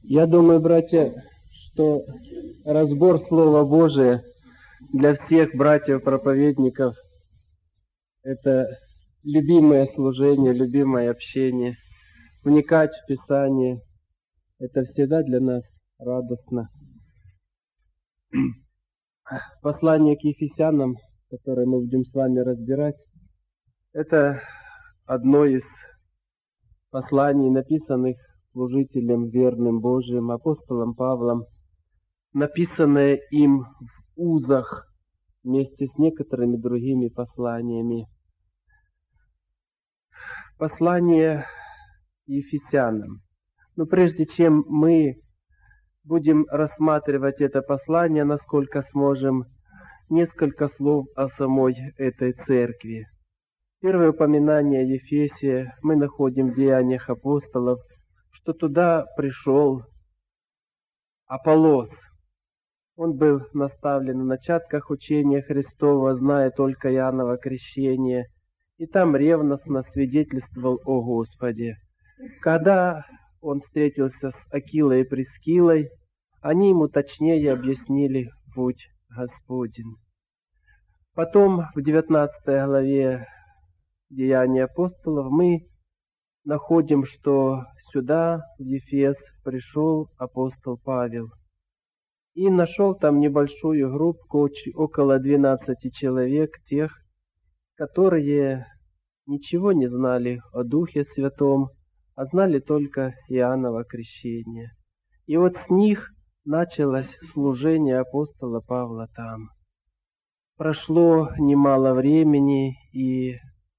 Я думаю, братья, что разбор Слова Божия для всех братьев-проповедников – это любимое служение, любимое общение. Вникать в Писание – это всегда для нас радостно. Послание к Ефесянам, которое мы будем с вами разбирать, это одно из посланий, написанных служителем верным Божиим, апостолом Павлом, написанное им в узах вместе с некоторыми другими посланиями. Послание Ефесянам. Но прежде чем мы будем рассматривать это послание, насколько сможем, несколько слов о самой этой церкви. Первое упоминание о Ефесе мы находим в Деяниях апостолов, что туда пришел Аполлос. Он был наставлен в начатках учения Христова, зная только Иоанново крещение, и там ревностно свидетельствовал о Господе. Когда он встретился с Акилой и Прискилой, они ему точнее объяснили путь Господень. Потом в 19 главе Деяний апостолов мы находим, что сюда, в Ефес, пришел апостол Павел. И нашел там небольшую группку, около 12 человек, тех, которые ничего не знали о Духе Святом, а знали только Иоанново крещение. И вот с них началось служение апостола Павла там. Прошло немало времени, и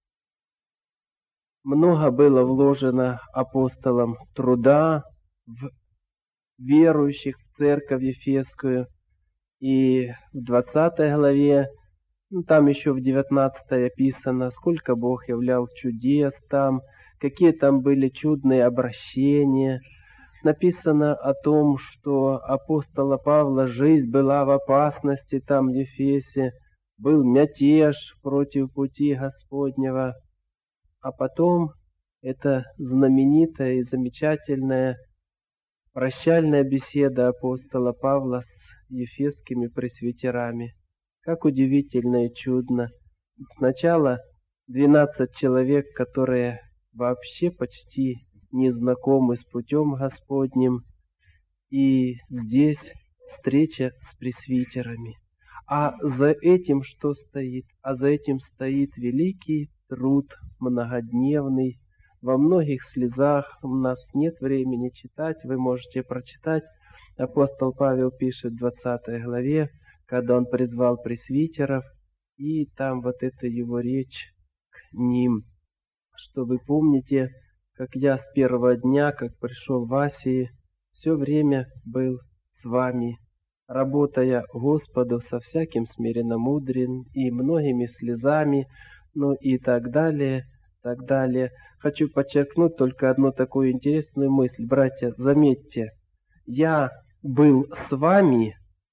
много было вложено апостолом труда в верующих в церковь Ефесскую. И в 20 главе, там еще в 19 описано, сколько Бог являл чудес там, какие там были чудные обращения. Написано о том, что апостола Павла жизнь была в опасности там в Ефесе, был мятеж против пути Господнего. А потом это знаменитая и замечательная прощальная беседа апостола Павла с ефесскими пресвитерами. Как удивительно и чудно. Сначала 12 человек, которые вообще почти не знакомы с путем Господним, и здесь встреча с пресвитерами. А за этим что стоит? А за этим стоит великий труд, многодневный, во многих слезах. У нас нет времени читать, вы можете прочитать. Апостол Павел пишет в 20 главе, когда он призвал пресвитеров, и там вот эта его речь к ним, что вы помните, как я с первого дня, как пришел в Асии, все время был с вами, работая Господу со всяким смиренномудрием и многими слезами, ну и так далее, так далее. Хочу подчеркнуть только одну такую интересную мысль. Братья, заметьте, я был с вами,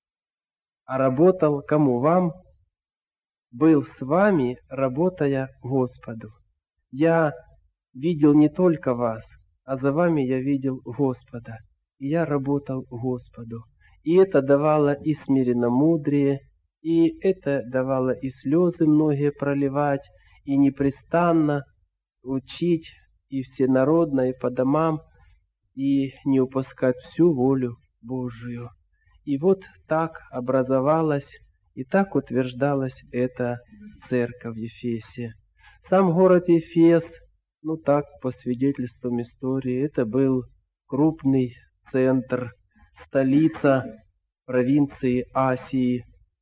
а работал кому? Вам? Был с вами, работая Господу. Я видел не только вас, а за вами я видел Господа. И я работал Господу. И это давало и смиренномудрие, и это давало и слезы многие проливать, и непрестанно учить, и всенародно, и по домам, и не упускать всю волю Божию. И вот так образовалась, и так утверждалась эта церковь в Ефесе. Сам город Ефес, ну так, по свидетельствам истории, это был крупный центр, столица провинции Асии.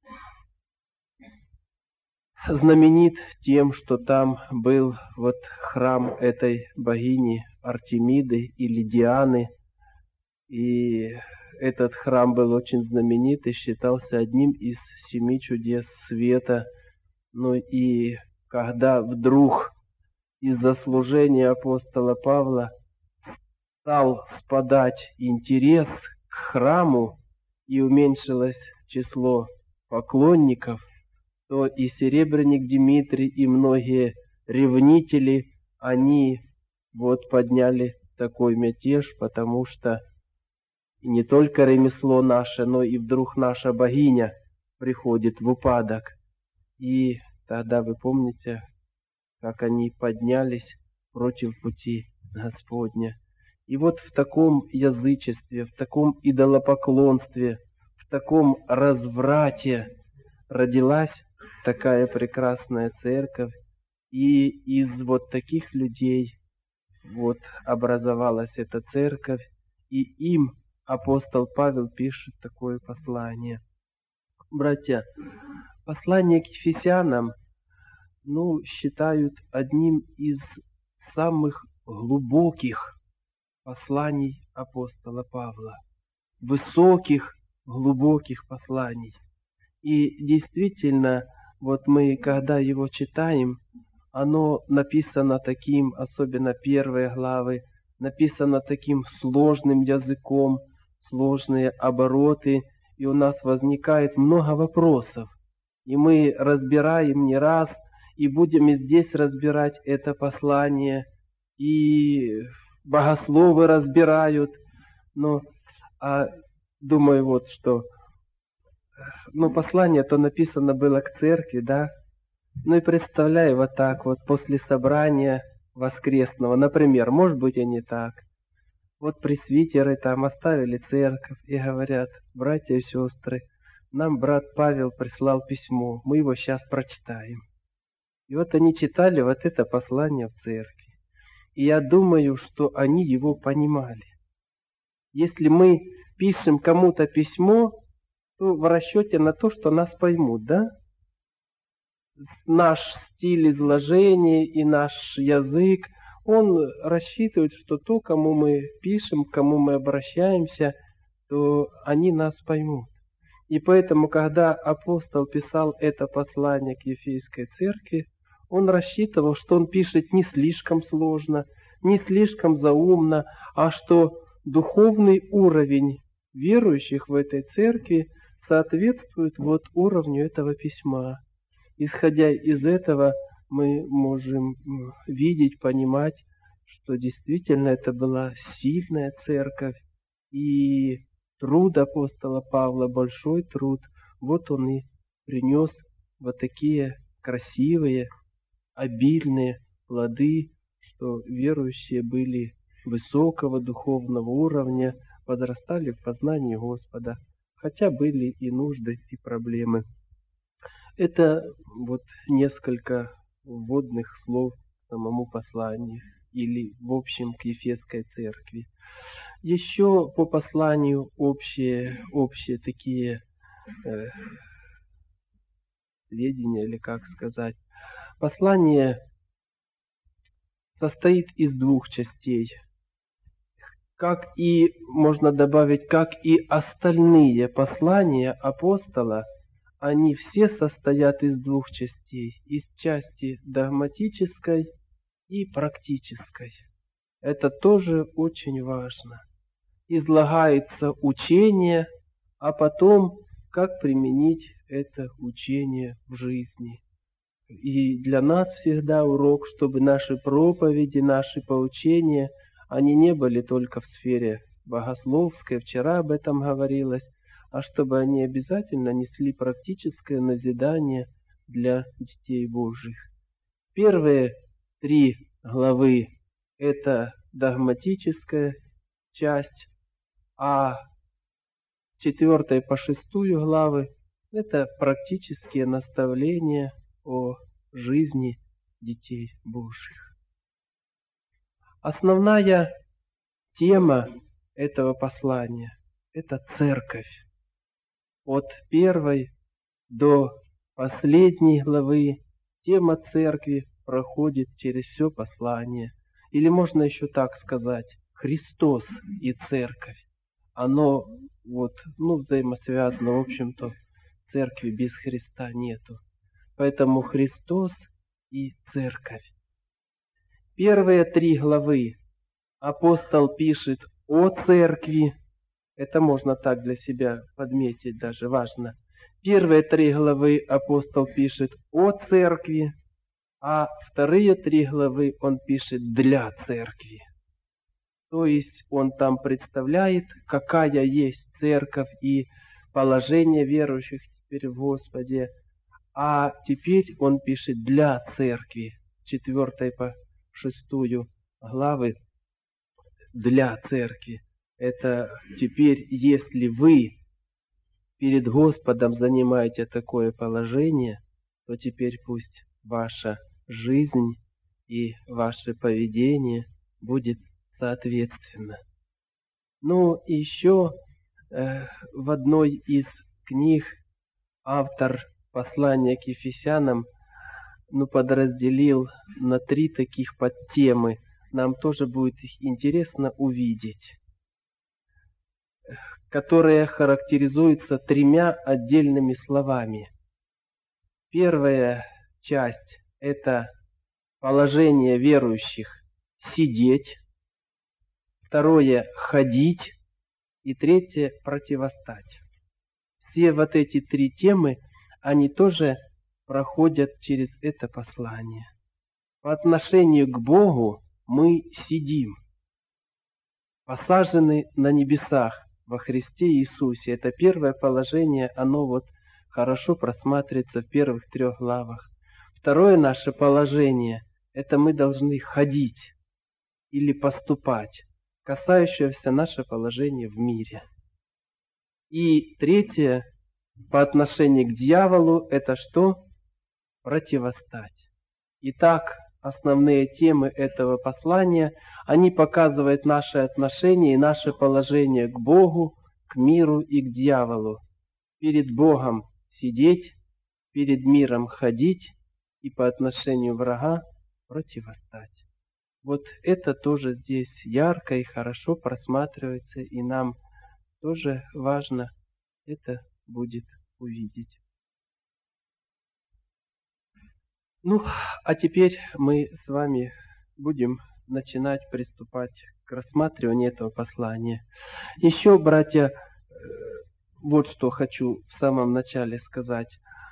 Знаменит тем, что там был вот храм этой богини Артемиды или Дианы. И этот храм был очень знаменит и считался одним из 7 чудес света. Ну и когда вдруг из-за служения апостола Павла стал спадать интерес к храму и уменьшилось число поклонников, то и серебряник Дмитрий, и многие ревнители, они вот подняли такой мятеж, потому что и не только ремесло наше, но и вдруг наша богиня приходит в упадок. И тогда вы помните, как они поднялись против пути Господня. И вот в таком язычестве, в таком идолопоклонстве, в таком разврате родилась такая прекрасная церковь. И из вот таких людей вот образовалась эта церковь, и им апостол Павел пишет такое послание. Братья, послание к Ефесянам, считают одним из самых глубоких посланий апостола Павла. Высоких, глубоких посланий. И действительно, вот мы, когда его читаем, оно написано таким, особенно первые главы, написано таким сложным языком, сложные обороты, и у нас возникает много вопросов. И мы разбираем не раз, и будем и здесь разбирать это послание, и богословы разбирают. Думаю вот что. Послание-то написано было к церкви, да? И представляю вот так вот, после собрания воскресного, например, может быть и не так. Вот пресвитеры там оставили церковь и говорят: братья и сестры, нам брат Павел прислал письмо, мы его сейчас прочитаем. И вот они читали вот это послание в церкви. И я думаю, что они его понимали. Если мы пишем кому-то письмо, то в расчете на то, что нас поймут, да? Наш стиль изложения и наш язык, он рассчитывает, что то, кому мы пишем, к кому мы обращаемся, то они нас поймут. И поэтому, когда апостол писал это послание к Ефесской церкви, он рассчитывал, что он пишет не слишком сложно, не слишком заумно, а что духовный уровень верующих в этой церкви соответствует вот уровню этого письма. Исходя из этого, мы можем видеть, понимать, что действительно это была сильная церковь, и труд апостола Павла, большой труд, вот он и принес вот такие красивые, обильные плоды, что верующие были высокого духовного уровня, возрастали в познании Господа, хотя были и нужды, и проблемы. Это вот несколько вводных слов к самому посланию, или в общем к Ефесской церкви. Еще по посланию общие такие сведения, или как сказать. Послание состоит из двух частей. Как и, можно добавить, как и остальные послания апостола, они все состоят из двух частей. Из части догматической и практической. Это тоже очень важно. Излагается учение, а потом, как применить это учение в жизни. И для нас всегда урок, чтобы наши проповеди, наши поучения, они не были только в сфере богословской, вчера об этом говорилось, а чтобы они обязательно несли практическое назидание для детей Божьих. Первые 3 главы – это догматическая часть, а 4 по 6 главы – это практические наставления о жизни детей Божьих. Основная тема этого послания – это церковь. От 1 до последней главы тема церкви проходит через все послание. Или можно еще так сказать, Христос и церковь. Оно взаимосвязано, в общем-то, церкви без Христа нету. Поэтому Христос и церковь. Первые 3 главы апостол пишет о церкви. Это можно так для себя подметить, даже важно. Первые 3 главы апостол пишет о церкви, а вторые 3 главы он пишет для церкви. То есть он там представляет, какая есть церковь и положение верующих теперь в Господе. А теперь он пишет для церкви, 4 по 6 главы, для церкви. Это теперь, если вы перед Господом занимаете такое положение, то теперь пусть ваша жизнь и ваше поведение будет соответственно. Ну, еще в одной из книг автор послания к Ефесянам подразделил на 3 таких подтемы. Нам тоже будет их интересно увидеть, которые характеризуются 3 отдельными словами. Первая часть – это положение верующих сидеть. Второе – ходить. И третье – противостать. Все вот эти 3 темы, они тоже проходят через это послание. По отношению к Богу мы сидим, посажены на небесах во Христе Иисусе. Это первое положение, оно хорошо просматривается в первых 3 главах. Второе наше положение – это мы должны ходить или поступать, касающееся наше положение в мире. И третье, по отношению к дьяволу, это что? Противостать. Итак, основные темы этого послания, они показывают наши отношения и наше положение к Богу, к миру и к дьяволу. Перед Богом сидеть, перед миром ходить и по отношению врага противостать. Вот это тоже здесь ярко и хорошо просматривается, и нам тоже важно это будет увидеть. Ну, а теперь мы с вами будем начинать приступать к рассматриванию этого послания. Еще, братья, вот что хочу в самом начале сказать.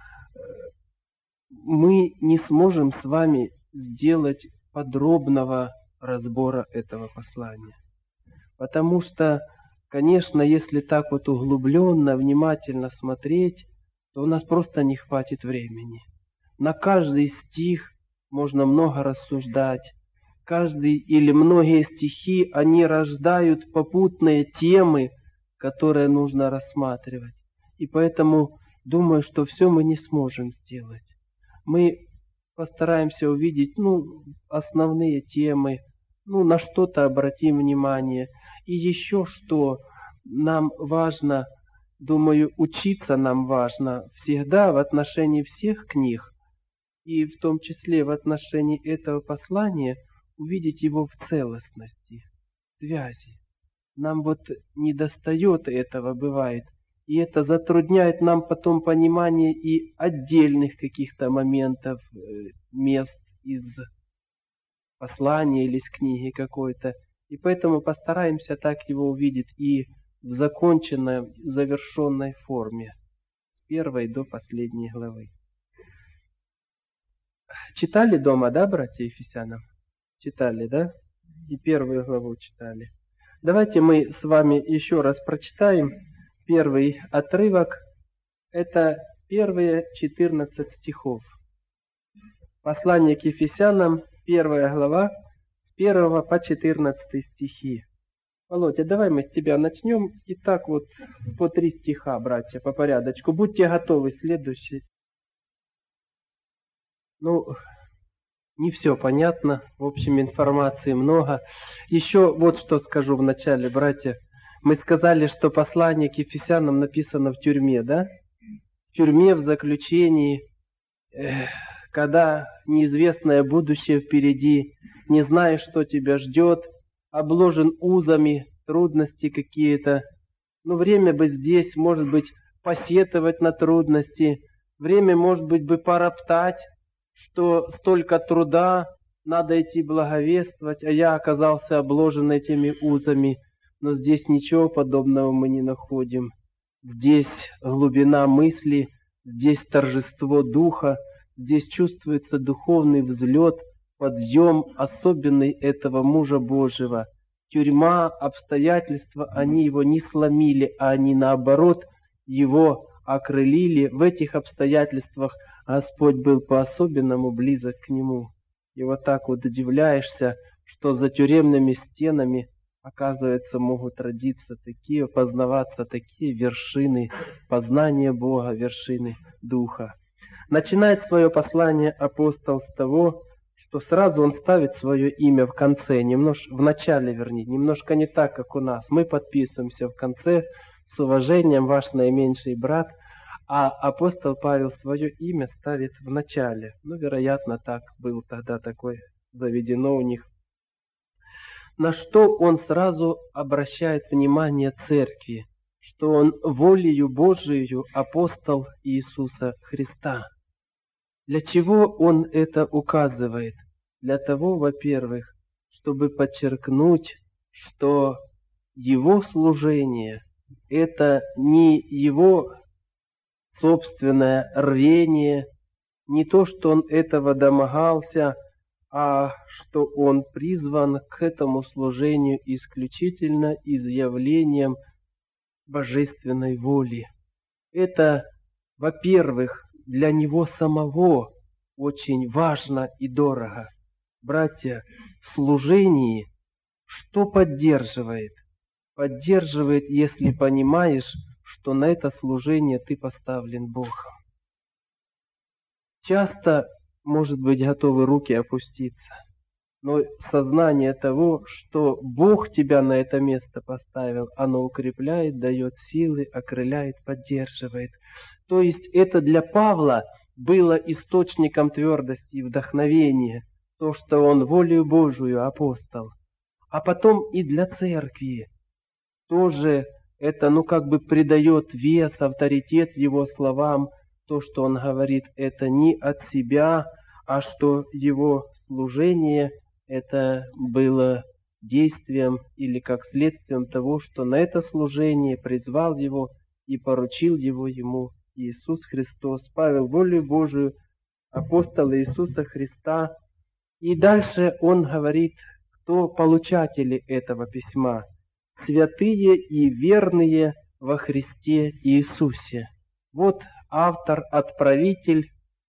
Мы не сможем с вами сделать подробного разбора этого послания. Потому что, конечно, если так углубленно, внимательно смотреть, то у нас просто не хватит времени. На каждый стих можно много рассуждать. Каждый или многие стихи, они рождают попутные темы, которые нужно рассматривать. И поэтому думаю, что все мы не сможем сделать. Мы постараемся увидеть, основные темы, на что-то обратим внимание. И еще что нам важно, думаю, учиться нам важно всегда в отношении всех книг, и в том числе в отношении этого послания, увидеть его в целостности, связи. Нам недостает этого, бывает. И это затрудняет нам потом понимание и отдельных каких-то моментов, мест из послания или из книги какой-то. И поэтому постараемся так его увидеть и в законченной, завершенной форме, с 1 до последней главы. Читали дома, да, братья Ефесянам? Читали, да? И 1 главу читали. Давайте мы с вами еще раз прочитаем первый отрывок. Это первые 14 стихов. Послание к Ефесянам, 1 глава, с 1 по 14 стихи. Володя, давай мы с тебя начнем. И так по 3 стиха, братья, по порядочку. Будьте готовы, следующий. Не все понятно. В общем, информации много. Еще вот что скажу в начале, братья. Мы сказали, что послание к Ефесянам написано в тюрьме, да? В тюрьме, в заключении, когда неизвестное будущее впереди, не знаешь, что тебя ждет, обложен узами, трудности какие-то. Время бы здесь, может быть, посетовать на трудности. Время, может быть, бы пороптать, что столько труда, надо идти благовествовать, а я оказался обложен этими узами. Но здесь ничего подобного мы не находим. Здесь глубина мысли, здесь торжество духа, здесь чувствуется духовный взлет, подъем особенный этого мужа Божьего, тюрьма, обстоятельства, они его не сломили, а они наоборот его окрылили. В этих обстоятельствах Господь был по-особенному близок к нему. И вот так вот удивляешься, что за тюремными стенами, оказывается, могут родиться такие, познаваться такие вершины познания Бога, вершины Духа. Начинает свое послание апостол с того, что сразу он ставит свое имя в конце, в начале, вернее, немножко не так, как у нас. Мы подписываемся в конце с уважением, ваш наименьший брат, а апостол Павел свое имя ставит в начале. Ну, вероятно, так было тогда такое заведено у них. На что он сразу обращает внимание церкви, что он волею Божией апостол Иисуса Христа. Для чего он это указывает? Для того, во-первых, чтобы подчеркнуть, что его служение – это не его собственное рвение, не то, что он этого домогался, а что он призван к этому служению исключительно изъявлением божественной воли. Это, во-первых, для него самого очень важно и дорого. Братья, в служении что поддерживает? Поддерживает, если понимаешь, что на это служение ты поставлен Богом. Часто, может быть, готовы руки опуститься, но сознание того, что Бог тебя на это место поставил, оно укрепляет, дает силы, окрыляет, поддерживает. То есть это для Павла было источником твердости и вдохновения, то, что он волею Божию апостол. А потом и для церкви тоже это, придает вес, авторитет его словам. То, что он говорит, это не от себя, а что его служение это было действием или как следствием того, что на это служение призвал его и поручил его ему Иисус Христос. Павел волею Божию, апостол Иисуса Христа. И дальше он говорит, кто получатели этого письма. Святые и верные во Христе Иисусе. Вот автор, отправитель,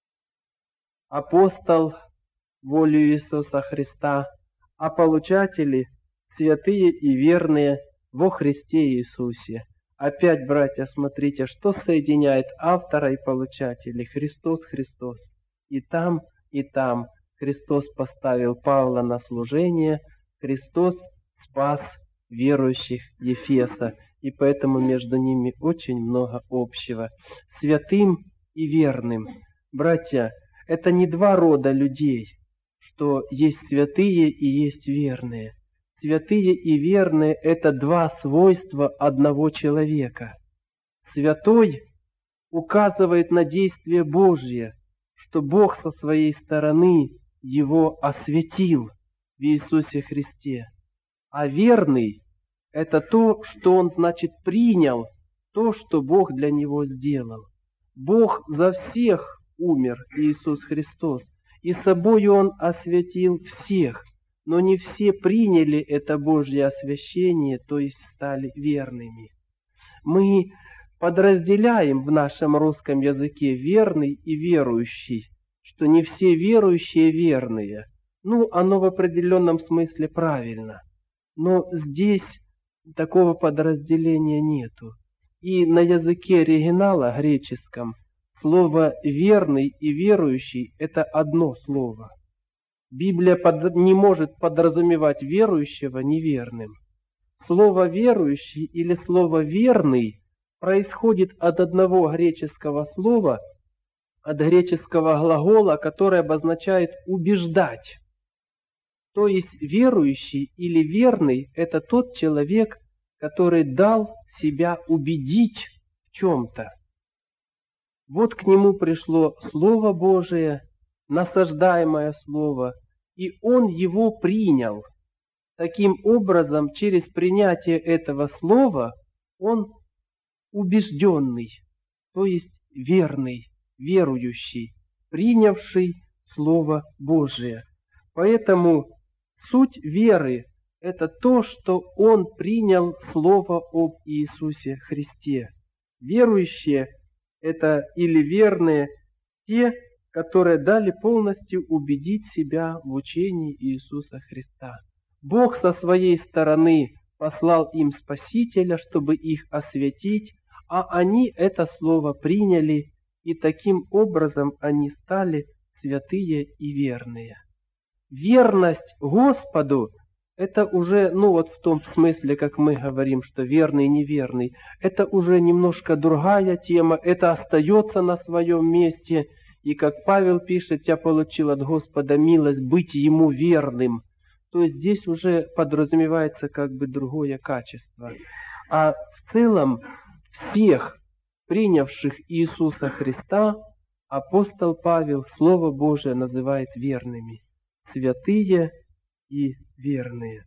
апостол волею Иисуса Христа, а получатели святые и верные во Христе Иисусе. Опять, братья, смотрите, что соединяет автора и получателей. Христос. И там Христос поставил Павла на служение, Христос спас верующих Ефеса, и поэтому между ними очень много общего. Святым и верным. Братья, это не два рода людей, что есть святые и есть верные. Святые и верные – это два свойства одного человека. Святой указывает на действие Божье, что Бог со своей стороны его осветил в Иисусе Христе. А верный – это то, что он, принял то, что Бог для него сделал. Бог за всех умер, Иисус Христос, и собою Он осветил всех, но не все приняли это Божье освящение, то есть стали верными. Мы подразделяем в нашем русском языке верный и верующий, что не все верующие верные. Оно в определенном смысле правильно, но здесь такого подразделения нету. И на языке оригинала греческом слово «верный» и «верующий» – это одно слово. Библия не может подразумевать верующего неверным. Слово «верующий» или слово «верный» происходит от одного греческого слова, от греческого глагола, который обозначает «убеждать». То есть верующий или верный – это тот человек, который дал себя убедить в чем-то. Вот к нему пришло Слово Божие, насаждаемое Слово, и он его принял. Таким образом, через принятие этого Слова он убежденный, то есть верный, верующий, принявший Слово Божие. Поэтому суть веры это то, что он принял слово об Иисусе Христе. Верующие – это или верные те, которые дали полностью убедить себя в учении Иисуса Христа. Бог со своей стороны послал им Спасителя, чтобы их освятить, а они это слово приняли, и таким образом они стали святые и верные. Верность Господу – это уже, в том смысле, как мы говорим, что верный и неверный, это уже немножко другая тема, это остается на своем месте. И как Павел пишет, я получил от Господа милость быть Ему верным. То есть здесь уже подразумевается как бы другое качество. А в целом всех принявших Иисуса Христа апостол Павел Слово Божие называет верными. Святые и верные.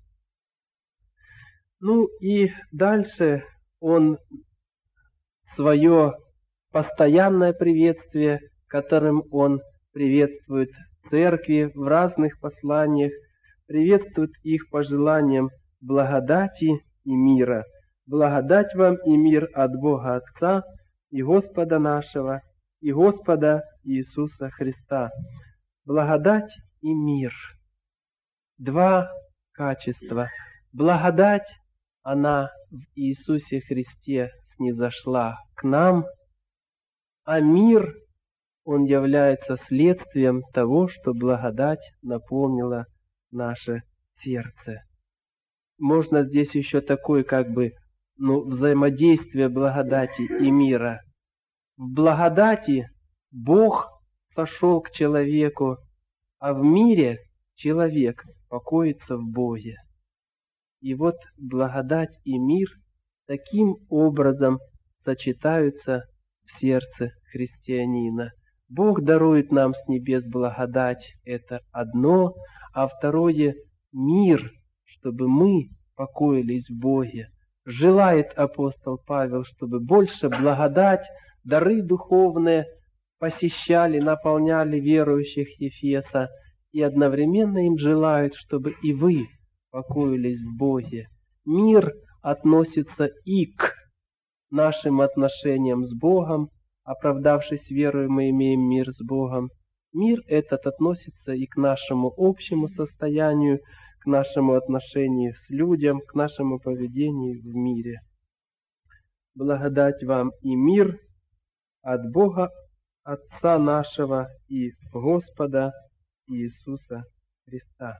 И дальше он свое постоянное приветствие, которым он приветствует церкви в разных посланиях, приветствует их пожеланиям благодати и мира. Благодать вам и мир от Бога Отца и Господа нашего, и Господа Иисуса Христа. Благодать и мир. Два качества. Благодать, она в Иисусе Христе снизошла к нам, а мир, он является следствием того, что благодать наполнила наше сердце. Можно здесь еще такое взаимодействие благодати и мира. В благодати Бог сошел к человеку, а в мире человек покоится в Боге. И вот благодать и мир таким образом сочетаются в сердце христианина. Бог дарует нам с небес благодать, это одно, а второе – мир, чтобы мы покоились в Боге. Желает апостол Павел, чтобы больше благодать, дары духовные посещали, наполняли верующих Ефеса, и одновременно им желают, чтобы и вы покоились в Боге. Мир относится и к нашим отношениям с Богом. Оправдавшись верою, мы имеем мир с Богом. Мир этот относится и к нашему общему состоянию, к нашему отношению с людям, к нашему поведению в мире. Благодать вам и мир от Бога Отца нашего и Господа Иисуса Христа.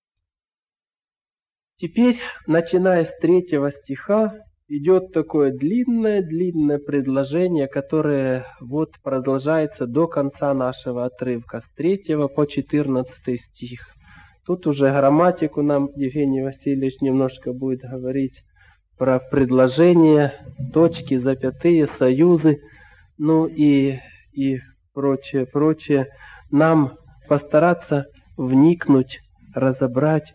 Теперь, начиная с 3 стиха, идет такое длинное предложение, которое продолжается до конца нашего отрывка, с 3 по 14 стих. Тут уже грамматику нам Евгений Васильевич немножко будет говорить про предложения, точки, запятые, союзы, и прочее. Нам постараться вникнуть, разобрать,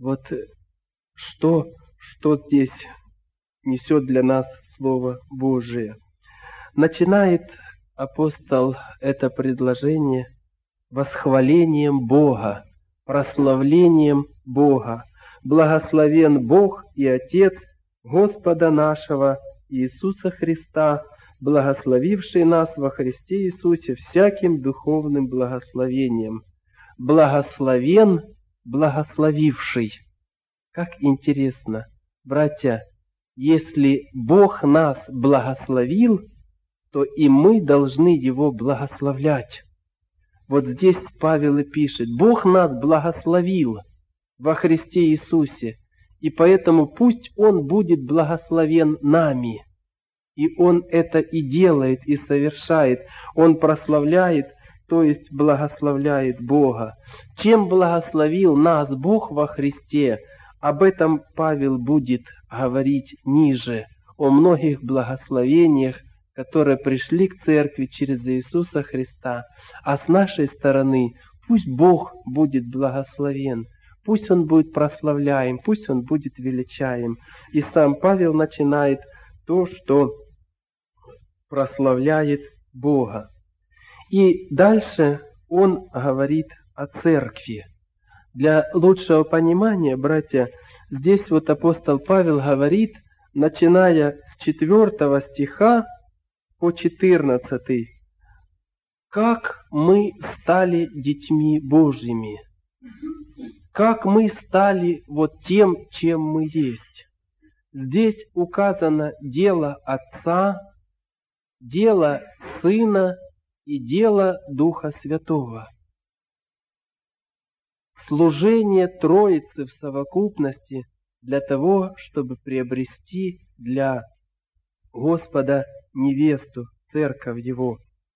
что здесь несет для нас Слово Божие. Начинает апостол это предложение восхвалением Бога, прославлением Бога. Благословен Бог и Отец Господа нашего Иисуса Христа, благословивший нас во Христе Иисусе всяким духовным благословением. Благословен, благословивший. Как интересно, братья, если Бог нас благословил, то и мы должны Его благословлять. Вот здесь Павел и пишет, Бог нас благословил во Христе Иисусе, и поэтому пусть Он будет благословен нами. И Он это и делает, и совершает. Он прославляет, то есть благословляет Бога. Чем благословил нас Бог во Христе, об этом Павел будет говорить ниже, о многих благословениях, которые пришли к церкви через Иисуса Христа. А с нашей стороны пусть Бог будет благословен, пусть Он будет прославляем, пусть Он будет величаем. И сам Павел начинает то, что прославляет Бога. И дальше он говорит о церкви. Для лучшего понимания, братья, здесь вот апостол Павел говорит, начиная с 4 стиха по 14, как мы стали детьми Божьими, как мы стали вот тем, чем мы есть. Здесь указано дело Отца, дело Сына и дело Духа Святого. Служение Троицы в совокупности для того, чтобы приобрести для Господа невесту, церковь Его.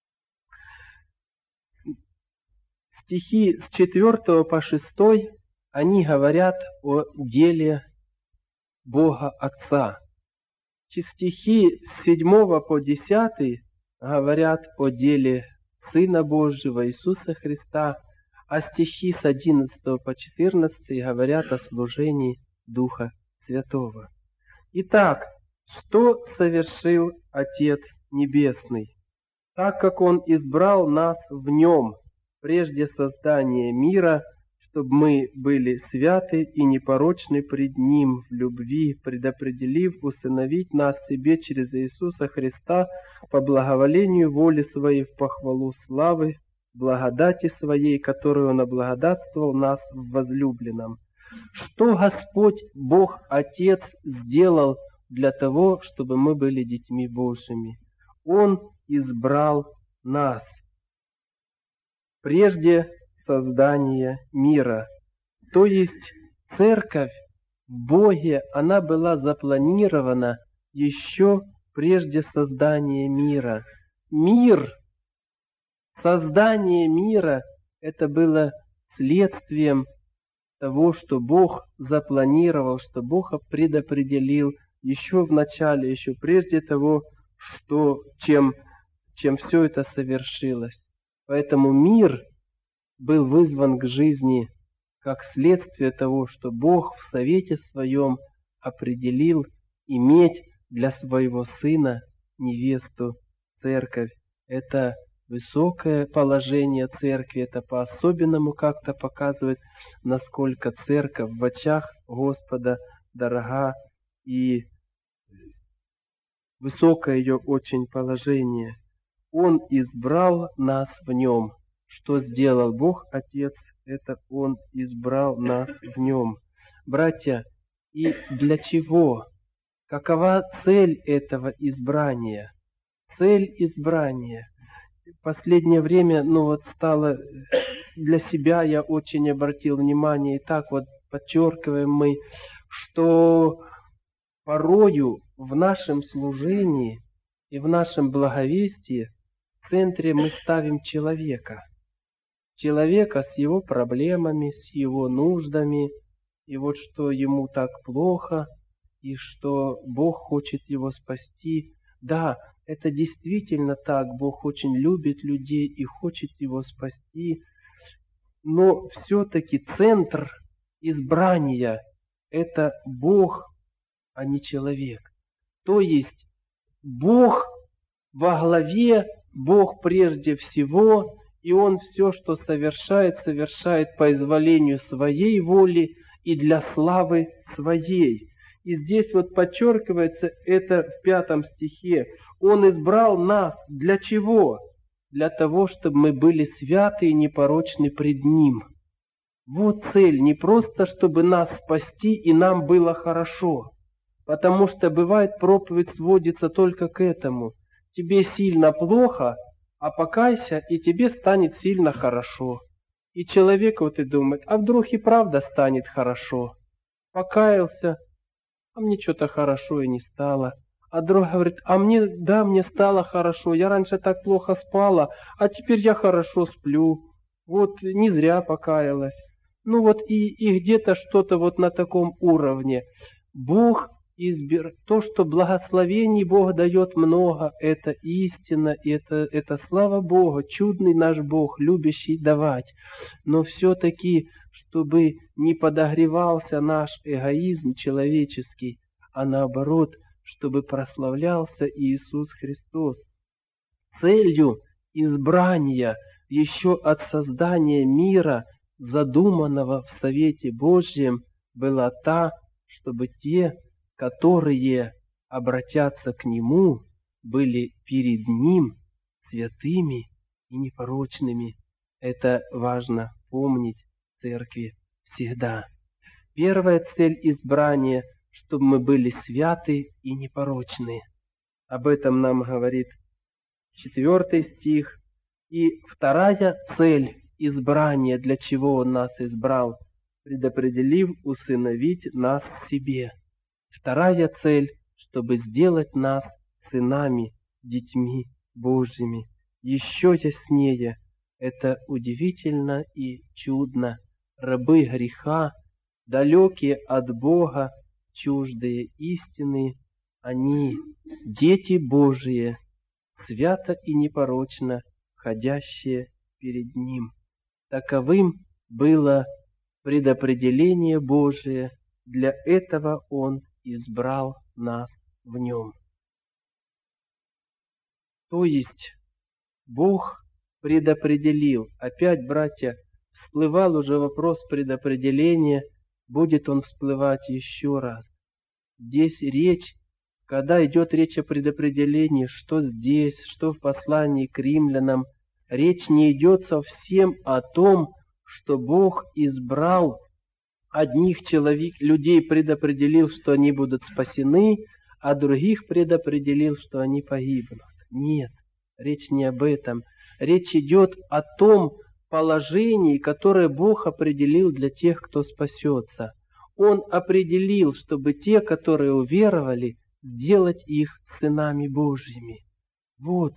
Стихи с 4 по 6, они говорят о деле Бога Отца. Стихи с 7 по 10 говорят о деле Сына Божьего Иисуса Христа, а стихи с 11 по 14 говорят о служении Духа Святого. Итак, что совершил Отец Небесный? Так как Он избрал нас в Нем прежде создания мира, чтобы мы были святы и непорочны пред Ним в любви, предопределив усыновить нас себе через Иисуса Христа по благоволению воли Своей в похвалу славы, благодати Своей, которую Он облагодатствовал нас в возлюбленном. Что Господь Бог Отец сделал для того, чтобы мы были детьми Божьими? Он избрал нас прежде создания мира. То есть церковь в Боге, она была запланирована еще прежде создания мира. Мир, создание мира, это было следствием того, что Бог запланировал, что Бог предопределил еще в начале, еще прежде того, чем все это совершилось. Поэтому мир был вызван к жизни как следствие того, что Бог в совете Своем определил иметь для Своего Сына невесту, церковь. Это высокое положение церкви, это по-особенному как-то показывает, насколько церковь в очах Господа дорога и высокое ее очень положение. Он избрал нас в Нем. Что сделал Бог Отец, это Он избрал нас в Нем. Братья, и для чего? Какова цель этого избрания? Цель избрания. В последнее время, стало для себя, я очень обратил внимание, и так вот подчеркиваем мы, что порою в нашем служении и в нашем благовестии в центре мы ставим человека. Человека с его проблемами, с его нуждами, и вот что ему так плохо, и что Бог хочет его спасти. Да, это действительно так, Бог очень любит людей и хочет его спасти, но все-таки центр избрания – это Бог, а не человек. То есть Бог во главе, Бог прежде всего, и Он все, что совершает по изволению Своей воли и для славы Своей. И здесь вот подчеркивается это в 5 стихе. Он избрал нас для чего? Для того, чтобы мы были святы и непорочны пред Ним. Вот цель, не просто, чтобы нас спасти и нам было хорошо. Потому что бывает, проповедь сводится только к этому. Тебе сильно плохо, а покайся, и тебе станет сильно хорошо. И человек вот и думает, а вдруг и правда станет хорошо. Покаялся, а мне что-то хорошо и не стало. А друг говорит, мне стало хорошо, я раньше так плохо спала, а теперь я хорошо сплю. Вот не зря покаялась. И где-то что-то вот на таком уровне. Бог то, что благословений Бог дает много, это истина, это слава Богу, чудный наш Бог, любящий давать. Но все-таки, чтобы не подогревался наш эгоизм человеческий, а наоборот, чтобы прославлялся Иисус Христос. Целью избрания еще от создания мира, задуманного в Совете Божьем, была та, чтобы те, которые обратятся к Нему, были перед Ним святыми и непорочными. Это важно помнить в церкви всегда. Первая цель избрания, чтобы мы были святы и непорочны. Об этом нам говорит 4 стих. И вторая цель избрания, для чего Он нас избрал, предопределив усыновить нас себе. Вторая цель, чтобы сделать нас сынами, детьми Божьими. Еще яснее, это удивительно и чудно. Рабы греха, далекие от Бога, чуждые истины, они, дети Божии, свято и непорочно ходящие перед Ним. Таковым было предопределение Божие, для этого Он избрал нас в Нем. То есть Бог предопределил. Опять, братья, всплывал уже вопрос предопределения, будет он всплывать еще раз. Здесь речь, когда идет речь о предопределении, что здесь, что в послании к римлянам, речь не идет совсем о том, что Бог избрал одних людей, предопределил, что они будут спасены, а других предопределил, что они погибнут. Нет, речь не об этом. Речь идет о том положении, которое Бог определил для тех, кто спасется. Он определил, чтобы те, которые уверовали, сделать их сынами Божьими. Вот.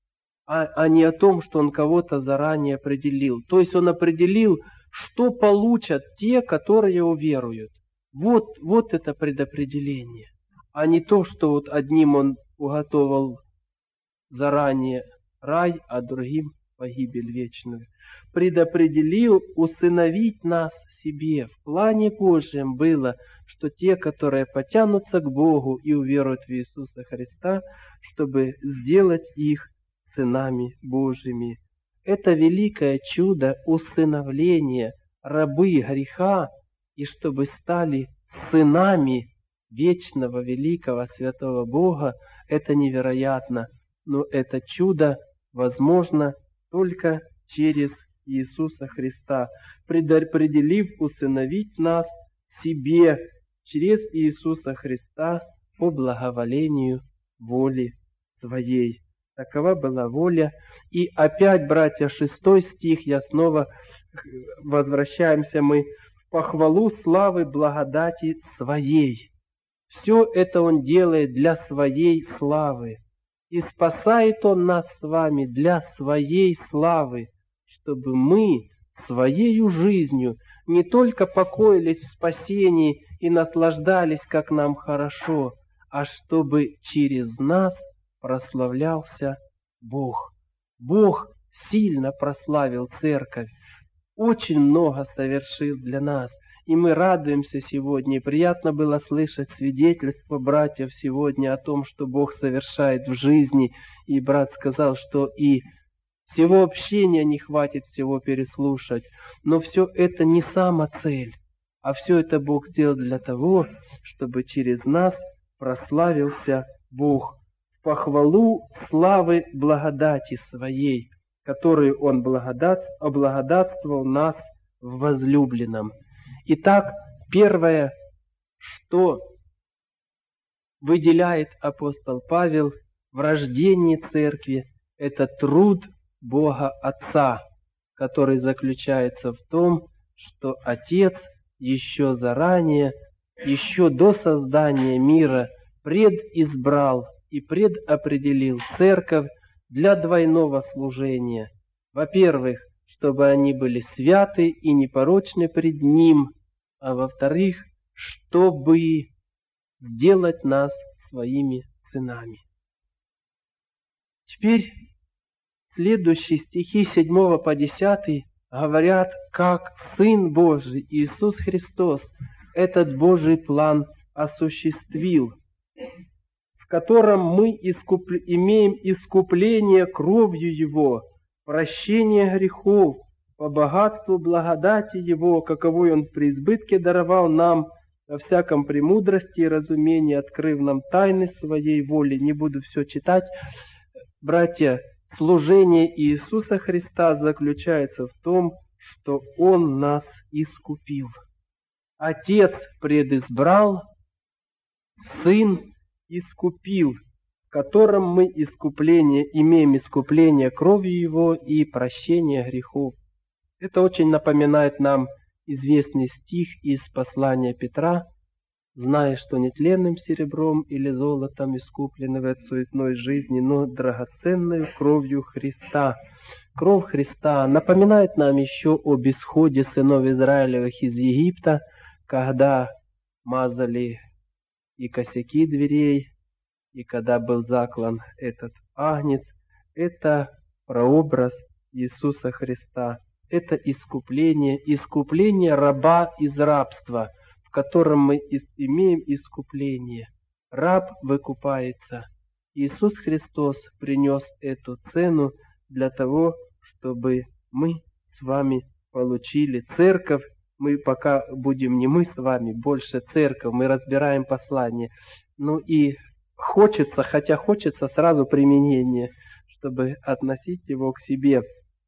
А не о том, что Он кого-то заранее определил. То есть Он определил, что получат те, которые уверуют. Вот это предопределение. А не то, что вот одним Он уготовил заранее рай, а другим погибель вечную. Предопределил усыновить нас себе. В плане Божьем было, что те, которые потянутся к Богу и уверуют в Иисуса Христа, чтобы сделать их сынами Божьими. Это великое чудо усыновления, рабы греха, и чтобы стали сынами вечного, великого, святого Бога, это невероятно. Но это чудо возможно только через Иисуса Христа, предопределив усыновить нас себе через Иисуса Христа по благоволению воли Своей. Такова была воля. И опять, братья, 6 стих, я снова возвращаемся мы в похвалу славы благодати Своей. Все это Он делает для Своей славы. И спасает Он нас с вами для Своей славы, чтобы мы Своею жизнью не только покоились в спасении и наслаждались, как нам хорошо, а чтобы через нас прославлялся Бог. Бог сильно прославил Церковь, очень много совершил для нас. И мы радуемся сегодня. И приятно было слышать свидетельство братьев сегодня о том, что Бог совершает в жизни. И брат сказал, что и всего общения не хватит всего переслушать. Но все это не сама цель, а все это Бог сделал для того, чтобы через нас прославился Бог. В похвалу славы благодати Своей, которую Он облагодатствовал нас в возлюбленном. Итак, первое, что выделяет апостол Павел в рождении церкви, это труд Бога Отца, который заключается в том, что Отец еще заранее, еще до создания мира предизбрал и предопределил церковь для двойного служения. Во-первых, чтобы они были святы и непорочны пред Ним, а во-вторых, чтобы сделать нас своими сынами. Теперь следующие стихи 7 по 10 говорят, как Сын Божий Иисус Христос этот Божий план осуществил, в котором мы имеем искупление кровью Его, прощение грехов, по богатству благодати Его, каковой Он в преизбытке даровал нам во всяком премудрости и разумении, открыв нам тайны своей воли. Не буду все читать. Братья, служение Иисуса Христа заключается в том, что Он нас искупил. Отец предизбрал, Сын искупил, в котором мы имеем искупление кровью Его и прощение грехов. Это очень напоминает нам известный стих из послания Петра: «Зная, что нетленным серебром или золотом искуплены вы от суетной жизни, но драгоценной кровью Христа». Кровь Христа напоминает нам еще об исходе сынов Израилевых из Египта, когда мазали и косяки дверей, и когда был заклан этот агнец. Это прообраз Иисуса Христа. Это искупление раба из рабства, в котором мы имеем искупление. Раб выкупается. Иисус Христос принес эту цену для того, чтобы мы с вами получили церковь. Мы пока будем не мы с вами, больше церковь. Мы разбираем послание. Ну и хочется сразу применение, чтобы относить его к себе.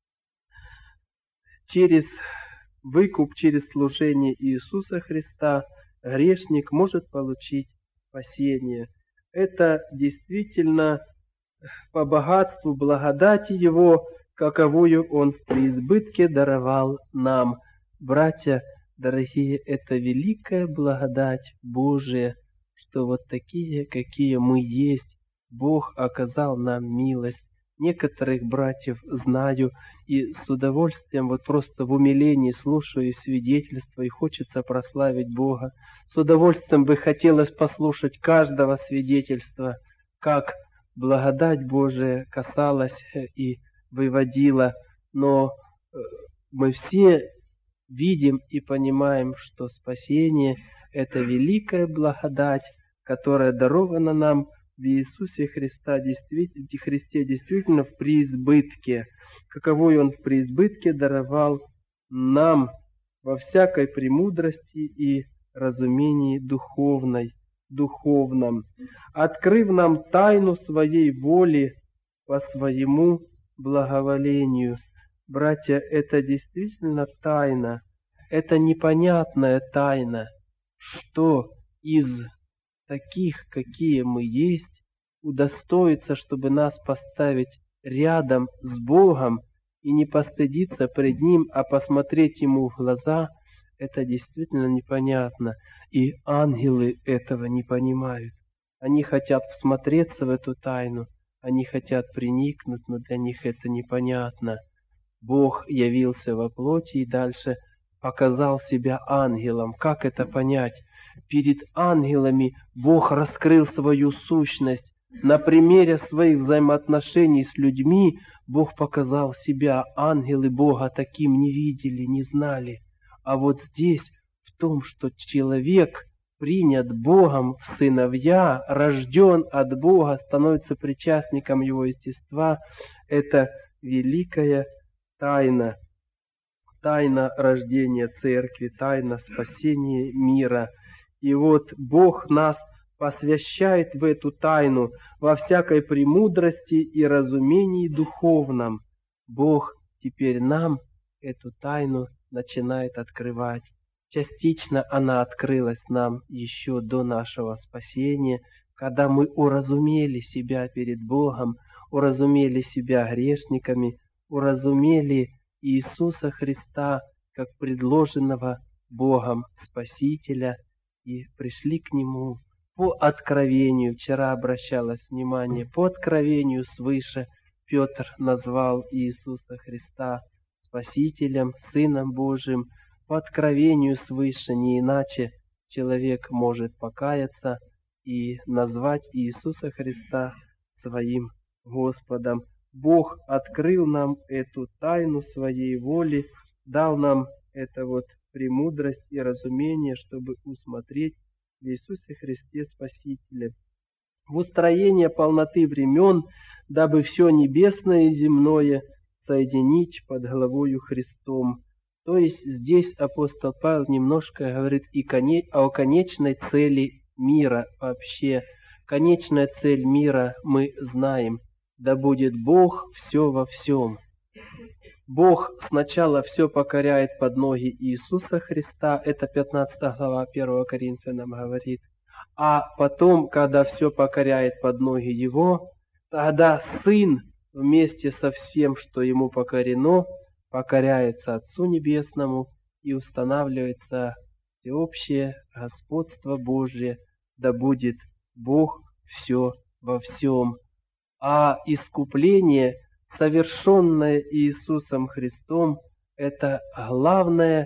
Через выкуп, через служение Иисуса Христа грешник может получить спасение. Это действительно по богатству благодати Его, каковую Он в преизбытке даровал нам. Братья дорогие, это великая благодать Божия, что вот такие, какие мы есть, Бог оказал нам милость. Некоторых братьев знаю, и с удовольствием, вот просто в умилении слушаю свидетельства, и хочется прославить Бога. С удовольствием бы хотелось послушать каждого свидетельства, как благодать Божия касалась и выводила. Но мы все видим и понимаем, что спасение – это великая благодать, которая дарована нам в Иисусе Христе действительно в преизбытке, каковой Он в преизбытке даровал нам во всякой премудрости и разумении духовном, открыв нам тайну своей воли по своему благоволению. Братья, это действительно тайна, это непонятная тайна, что из таких, какие мы есть, удостоится, чтобы нас поставить рядом с Богом и не постыдиться пред Ним, а посмотреть Ему в глаза, это действительно непонятно. И ангелы этого не понимают. Они хотят всмотреться в эту тайну, они хотят приникнуть, но для них это непонятно. Бог явился во плоти и дальше показал себя ангелом. Как это понять? Перед ангелами Бог раскрыл свою сущность. На примере своих взаимоотношений с людьми Бог показал себя. Ангелы Бога таким не видели, не знали. А вот здесь, в том, что человек принят Богом в сыновья, рожден от Бога, становится причастником Его естества, это великая тайна. Тайна рождения церкви, тайна спасения мира. И вот Бог нас посвящает в эту тайну во всякой премудрости и разумении духовном. Бог теперь нам эту тайну начинает открывать. Частично она открылась нам еще до нашего спасения, когда мы уразумели себя перед Богом, уразумели себя грешниками, уразумели Иисуса Христа как предложенного Богом Спасителя и пришли к Нему по откровению. Вчера обращалось внимание, по откровению свыше Петр назвал Иисуса Христа Спасителем, Сыном Божиим. По откровению свыше, не иначе человек может покаяться и назвать Иисуса Христа своим Господом. Бог открыл нам эту тайну своей воли, дал нам это вот премудрость и разумение, чтобы усмотреть в Иисусе Христе Спасителе. В устроение полноты времен, дабы все небесное и земное соединить под главою Христом. То есть здесь апостол Павел немножко говорит и о конечной цели мира вообще. Конечная цель мира мы знаем. Да будет Бог все во всем. Бог сначала все покоряет под ноги Иисуса Христа, это 15 глава 1 Коринфянам говорит. А потом, когда все покоряет под ноги Его, тогда Сын вместе со всем, что Ему покорено, покоряется Отцу Небесному и устанавливается всеобщее господство Божие, да будет Бог все во всем. А искупление, совершенное Иисусом Христом, это главное,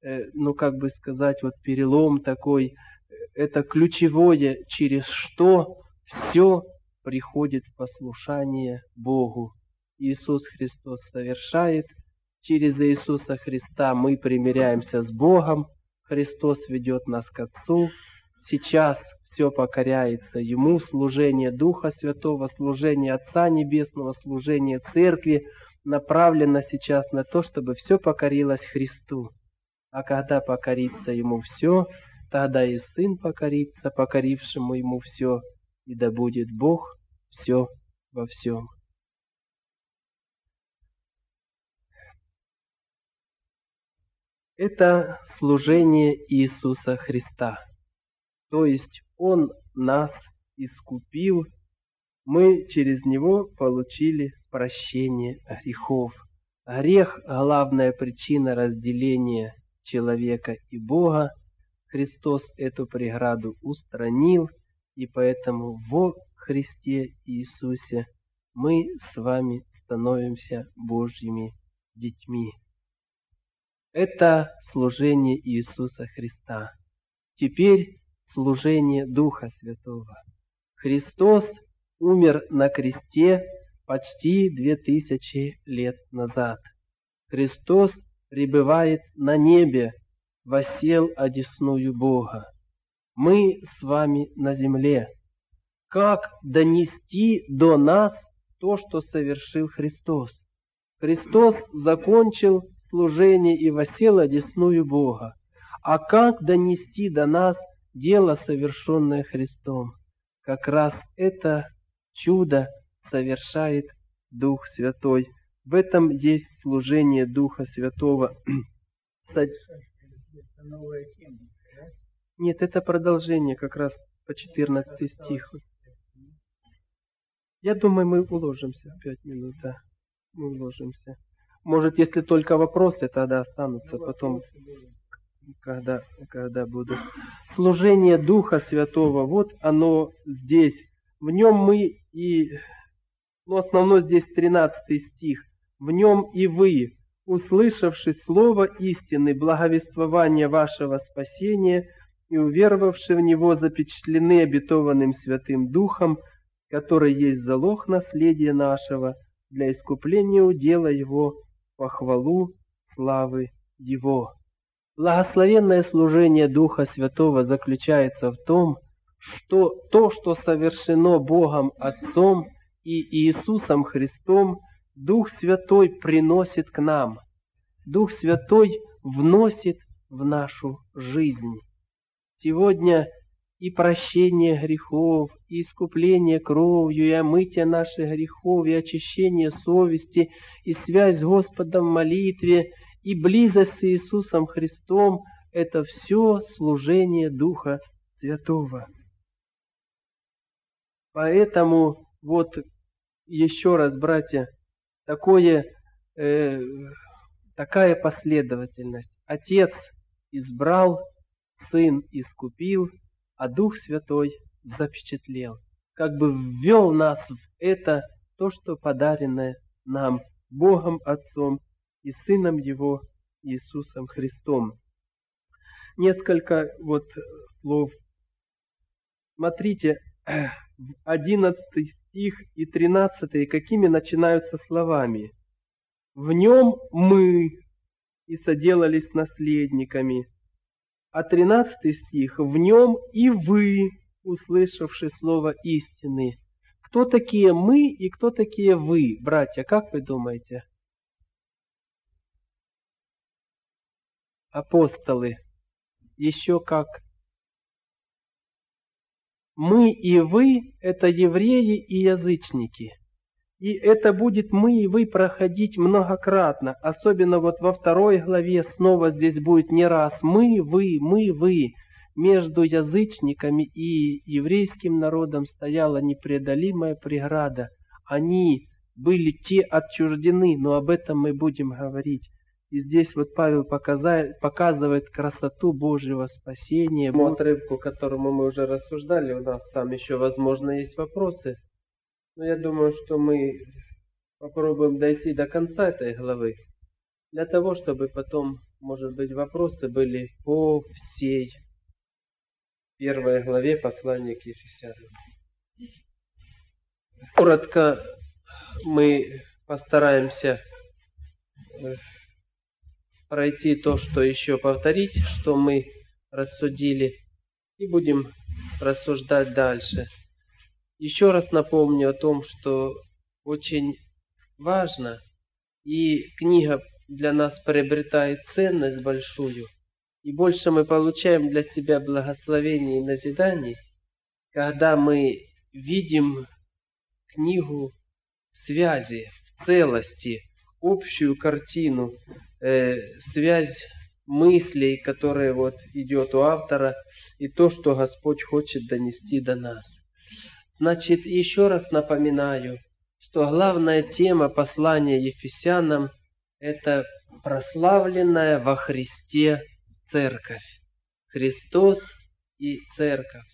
перелом такой, это ключевое, через что все приходит в послушание Богу. Иисус Христос совершает, через Иисуса Христа мы примиряемся с Богом, Христос ведет нас к Отцу, сейчас все покоряется Ему, служение Духа Святого, служение Отца Небесного, служение Церкви направлено сейчас на то, чтобы все покорилось Христу. А когда покорится Ему все, тогда и Сын покорится, покорившему Ему все, и да будет Бог все во всем. Это служение Иисуса Христа. То есть Он нас искупил, мы через Него получили прощение грехов. Грех – главная причина разделения человека и Бога. Христос эту преграду устранил, и поэтому во Христе Иисусе мы с вами становимся Божьими детьми. Это служение Иисуса Христа. Теперь служение Духа Святого. Христос умер на кресте почти 2000 лет назад. Христос пребывает на небе, воссел одесную Бога. Мы с вами на земле. Как донести до нас то, что совершил Христос? Христос закончил служение и воссел одесную Бога. А как донести до нас дело, совершенное Христом? Как раз это чудо совершает Дух Святой. В этом есть служение Духа Святого. Нет, это продолжение как раз по 14 стиху. Я думаю, мы уложимся в 5 минут. Да. Мы уложимся. Может, если только вопросы, тогда останутся потом, когда будут. Служение Духа Святого, вот оно здесь. В нем мы и, основной здесь 13 стих. В нем и вы, услышавши слово истины, благовествование вашего спасения и уверовавши в него, запечатлены обетованным Святым Духом, который есть залог наследия нашего, для искупления удела его, по хвалу славы Его. Благословенное служение Духа Святого заключается в том, что то, что совершено Богом Отцом и Иисусом Христом, Дух Святой приносит к нам. Дух Святой вносит в нашу жизнь. Сегодня и прощение грехов, и искупление кровью, и омытие наших грехов, и очищение совести, и связь с Господом в молитве, и близость с Иисусом Христом – это все служение Духа Святого. Поэтому, вот еще раз, братья, такая последовательность. Отец избрал, Сын искупил, а Дух Святой запечатлел. Как бы ввел нас в это, то, что подаренное нам Богом Отцом и Сыном Его Иисусом Христом. Несколько слов. Смотрите, 11 стих и 13, какими начинаются словами. В нем мы и соделались наследниками. А 13 стих. В нем и вы, услышавши слово истины. Кто такие мы и кто такие вы, братья? Как вы думаете? апостолы, еще как. Мы и вы – это евреи и язычники. И это будет мы и вы проходить многократно. Особенно вот во 2 главе снова здесь будет не раз. Мы, вы. Между язычниками и еврейским народом стояла непреодолимая преграда. Они были те отчуждены, но об этом мы будем говорить. И здесь вот Павел показывает красоту Божьего спасения. По отрывку, к которому мы уже рассуждали, у нас там еще, возможно, есть вопросы. Но я думаю, что мы попробуем дойти до конца этой главы, для того, чтобы потом, может быть, вопросы были по всей 1 главе послания к Ефесянам. Коротко мы постараемся пройти то, что еще повторить, что мы рассудили, и будем рассуждать дальше. Еще раз напомню о том, что очень важно, и книга для нас приобретает ценность большую, и больше мы получаем для себя благословений и назиданий, когда мы видим книгу в связи, в целости, общую картину, связь мыслей, которая вот идет у автора, и то, что Господь хочет донести до нас. Значит, еще раз напоминаю, что главная тема послания Ефесянам – это прославленная во Христе Церковь. Христос и Церковь.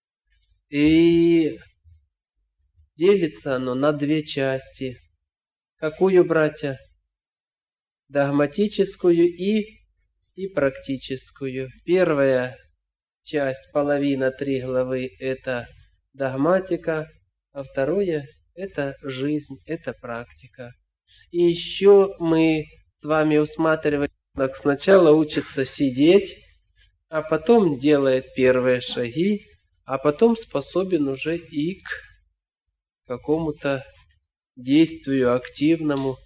И делится оно на 2 части. Какую, братья? Догматическую и практическую. Первая часть, половина 3 главы – это догматика, а второе – это жизнь, это практика. И еще мы с вами усматриваем, как сначала учится сидеть, а потом делает первые шаги, а потом способен уже и к какому-то действию активному.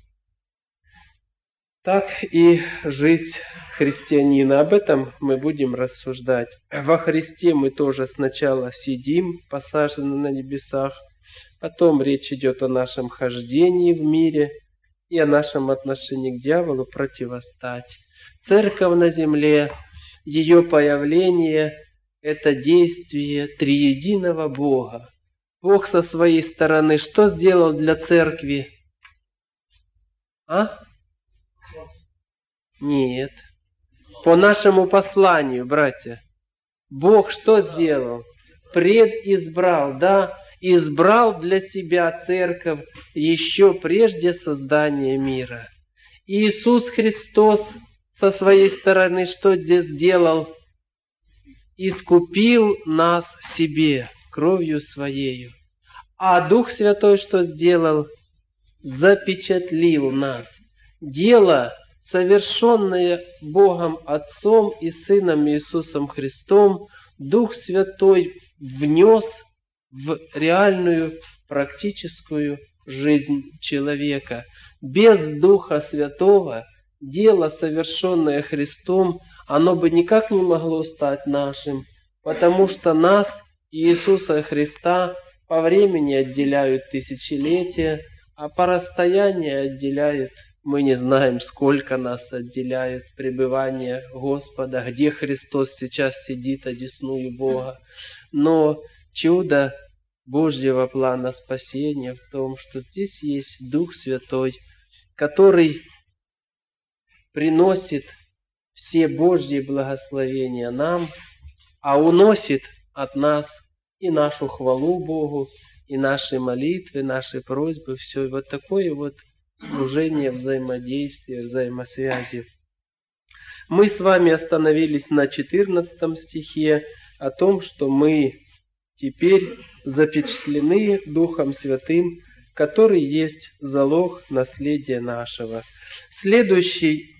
Так и жизнь христианина. Об этом мы будем рассуждать. Во Христе мы тоже сначала сидим, посажены на небесах, потом речь идет о нашем хождении в мире и о нашем отношении к дьяволу противостать. Церковь на земле, ее появление – это действие триединого Бога. Бог со своей стороны что сделал для церкви? Нет. По нашему посланию, братья, Бог что сделал? Предизбрал, избрал для себя церковь еще прежде создания мира. Иисус Христос со своей стороны что сделал? Искупил нас себе кровью Своею. А Дух Святой что сделал? Запечатлил нас. Дело, совершенное Богом Отцом и Сыном Иисусом Христом, Дух Святой внес в реальную практическую жизнь человека. Без Духа Святого дело, совершенное Христом, оно бы никак не могло стать нашим, потому что нас, Иисуса Христа, по времени отделяют тысячелетия, а по расстоянию отделяет, мы не знаем, сколько нас отделяет пребывание Господа, где Христос сейчас сидит одесную Бога. Но чудо Божьего плана спасения в том, что здесь есть Дух Святой, который приносит все Божьи благословения нам, а уносит от нас и нашу хвалу Богу, и наши молитвы, наши просьбы, все вот такое вот служение, взаимодействие, взаимосвязи. Мы с вами остановились на 14 стихе о том, что мы теперь запечатлены Духом Святым, который есть залог наследия нашего. Следующий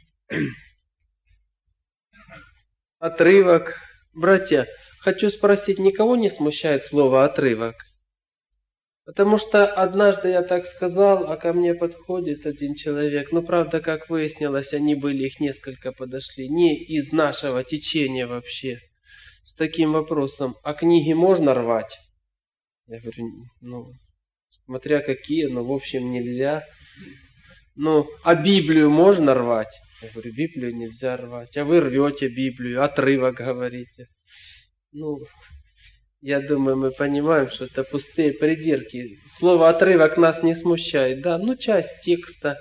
отрывок. Братья, хочу спросить, никого не смущает слово «отрывок»? Потому что однажды я так сказал, а ко мне подходит один человек. Ну, правда, как выяснилось, они были, их несколько подошли, не из нашего течения вообще. С таким вопросом: а книги можно рвать? Я говорю, ну, смотря какие, но в общем нельзя. Ну, а Библию можно рвать? Я говорю, Библию нельзя рвать. А вы рвете Библию, отрывок говорите. Ну, я думаю, мы понимаем, что это пустые придирки. Слово отрывок нас не смущает, да? Ну, часть текста.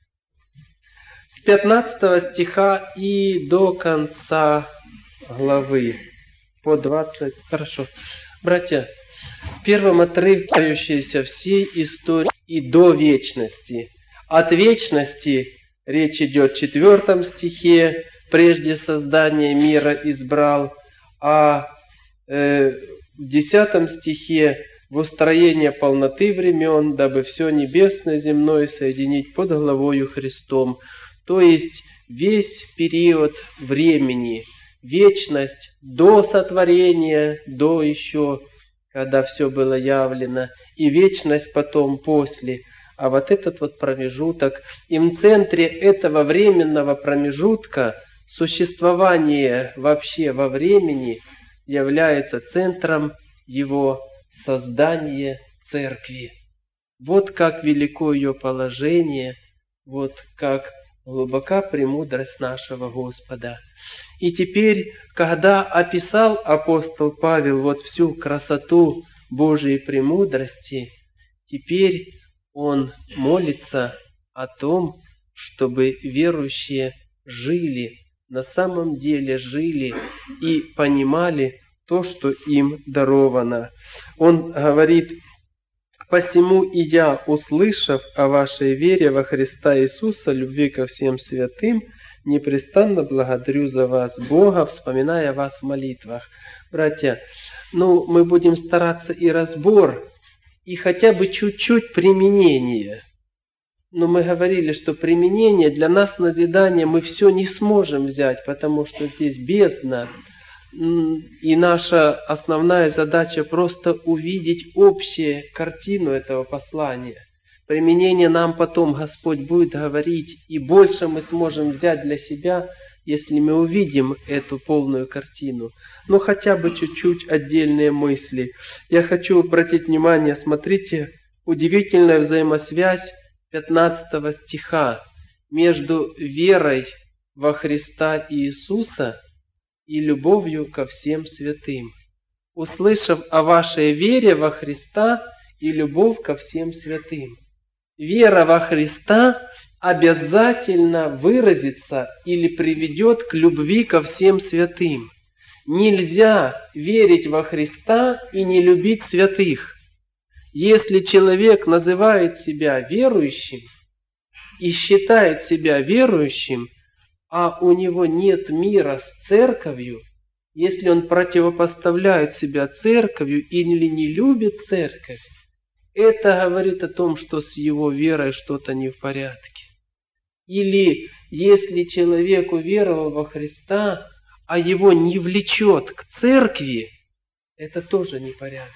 С 15 стиха и до конца главы. По 20. Хорошо. Братья, в первом отрывке, касающийся всей истории и до вечности. От вечности речь идет в 4 стихе, прежде создания мира избрал, а в 10 стихе в устроение полноты времен, дабы все небесное земное соединить под главою Христом. То есть весь период времени, вечность до сотворения, до еще, когда все было явлено, и вечность потом после. А вот этот вот промежуток, и в центре этого временного промежутка существование вообще во времени является центром его создания церкви. Вот как велико ее положение, вот как глубока премудрость нашего Господа. И теперь, когда описал апостол Павел вот всю красоту Божией премудрости, теперь он молится о том, чтобы верующие жили, на самом деле жили и понимали то, что им даровано. Он говорит: «Посему и я, услышав о вашей вере во Христа Иисуса, любви ко всем святым, непрестанно благодарю за вас Бога, вспоминая вас в молитвах». Братья, мы будем стараться и разбор, и хотя бы чуть-чуть применение. Но мы говорили, что применение для нас назидание мы все не сможем взять, потому что здесь бездна. И наша основная задача просто увидеть общую картину этого послания. Применение нам потом Господь будет говорить, и больше мы сможем взять для себя, если мы увидим эту полную картину. Но хотя бы чуть-чуть отдельные мысли. Я хочу обратить внимание, смотрите, удивительная взаимосвязь 15 стиха между верой во Христа Иисуса и любовью ко всем святым. Услышав о вашей вере во Христа и любовь ко всем святым. Вера во Христа обязательно выразится или приведет к любви ко всем святым. Нельзя верить во Христа и не любить святых. Если человек называет себя верующим и считает себя верующим, а у него нет мира с церковью, если он противопоставляет себя церковью или не любит церковь, это говорит о том, что с его верой что-то не в порядке. Или если человек уверовал во Христа, а его не влечет к церкви, это тоже непорядок.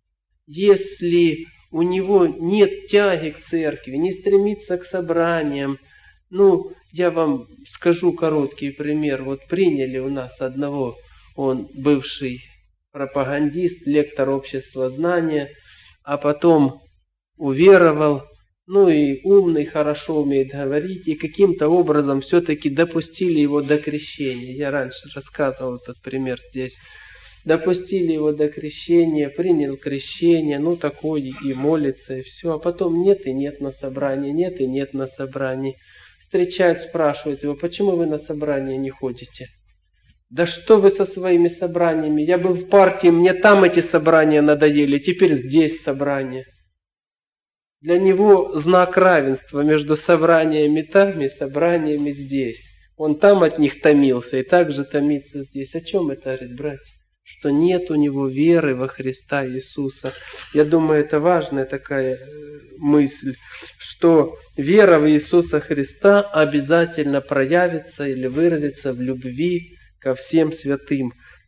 Если у него нет тяги к церкви, не стремится к собраниям, я вам скажу короткий пример. Вот приняли у нас одного, он бывший пропагандист, лектор общества знания, а потом уверовал, и умный, хорошо умеет говорить, и каким-то образом все-таки допустили его до крещения. Я раньше рассказывал этот пример здесь. Допустили его до крещения, принял крещение, такой и молится, и все. А потом нет и нет на собрании, нет и нет на собрании. Встречают, спрашивают его: почему вы на собрание не ходите? Да что вы со своими собраниями? Я был в партии, мне там эти собрания надоели, теперь здесь собрания. Для него знак равенства между собраниями там и собраниями здесь. Он там от них томился и также томится здесь. О чем это говорит, братья? Что нет у него веры во Христа Иисуса. Я думаю, это важная такая мысль, что вера в Иисуса Христа обязательно проявится или выразится в любви ко всем святым.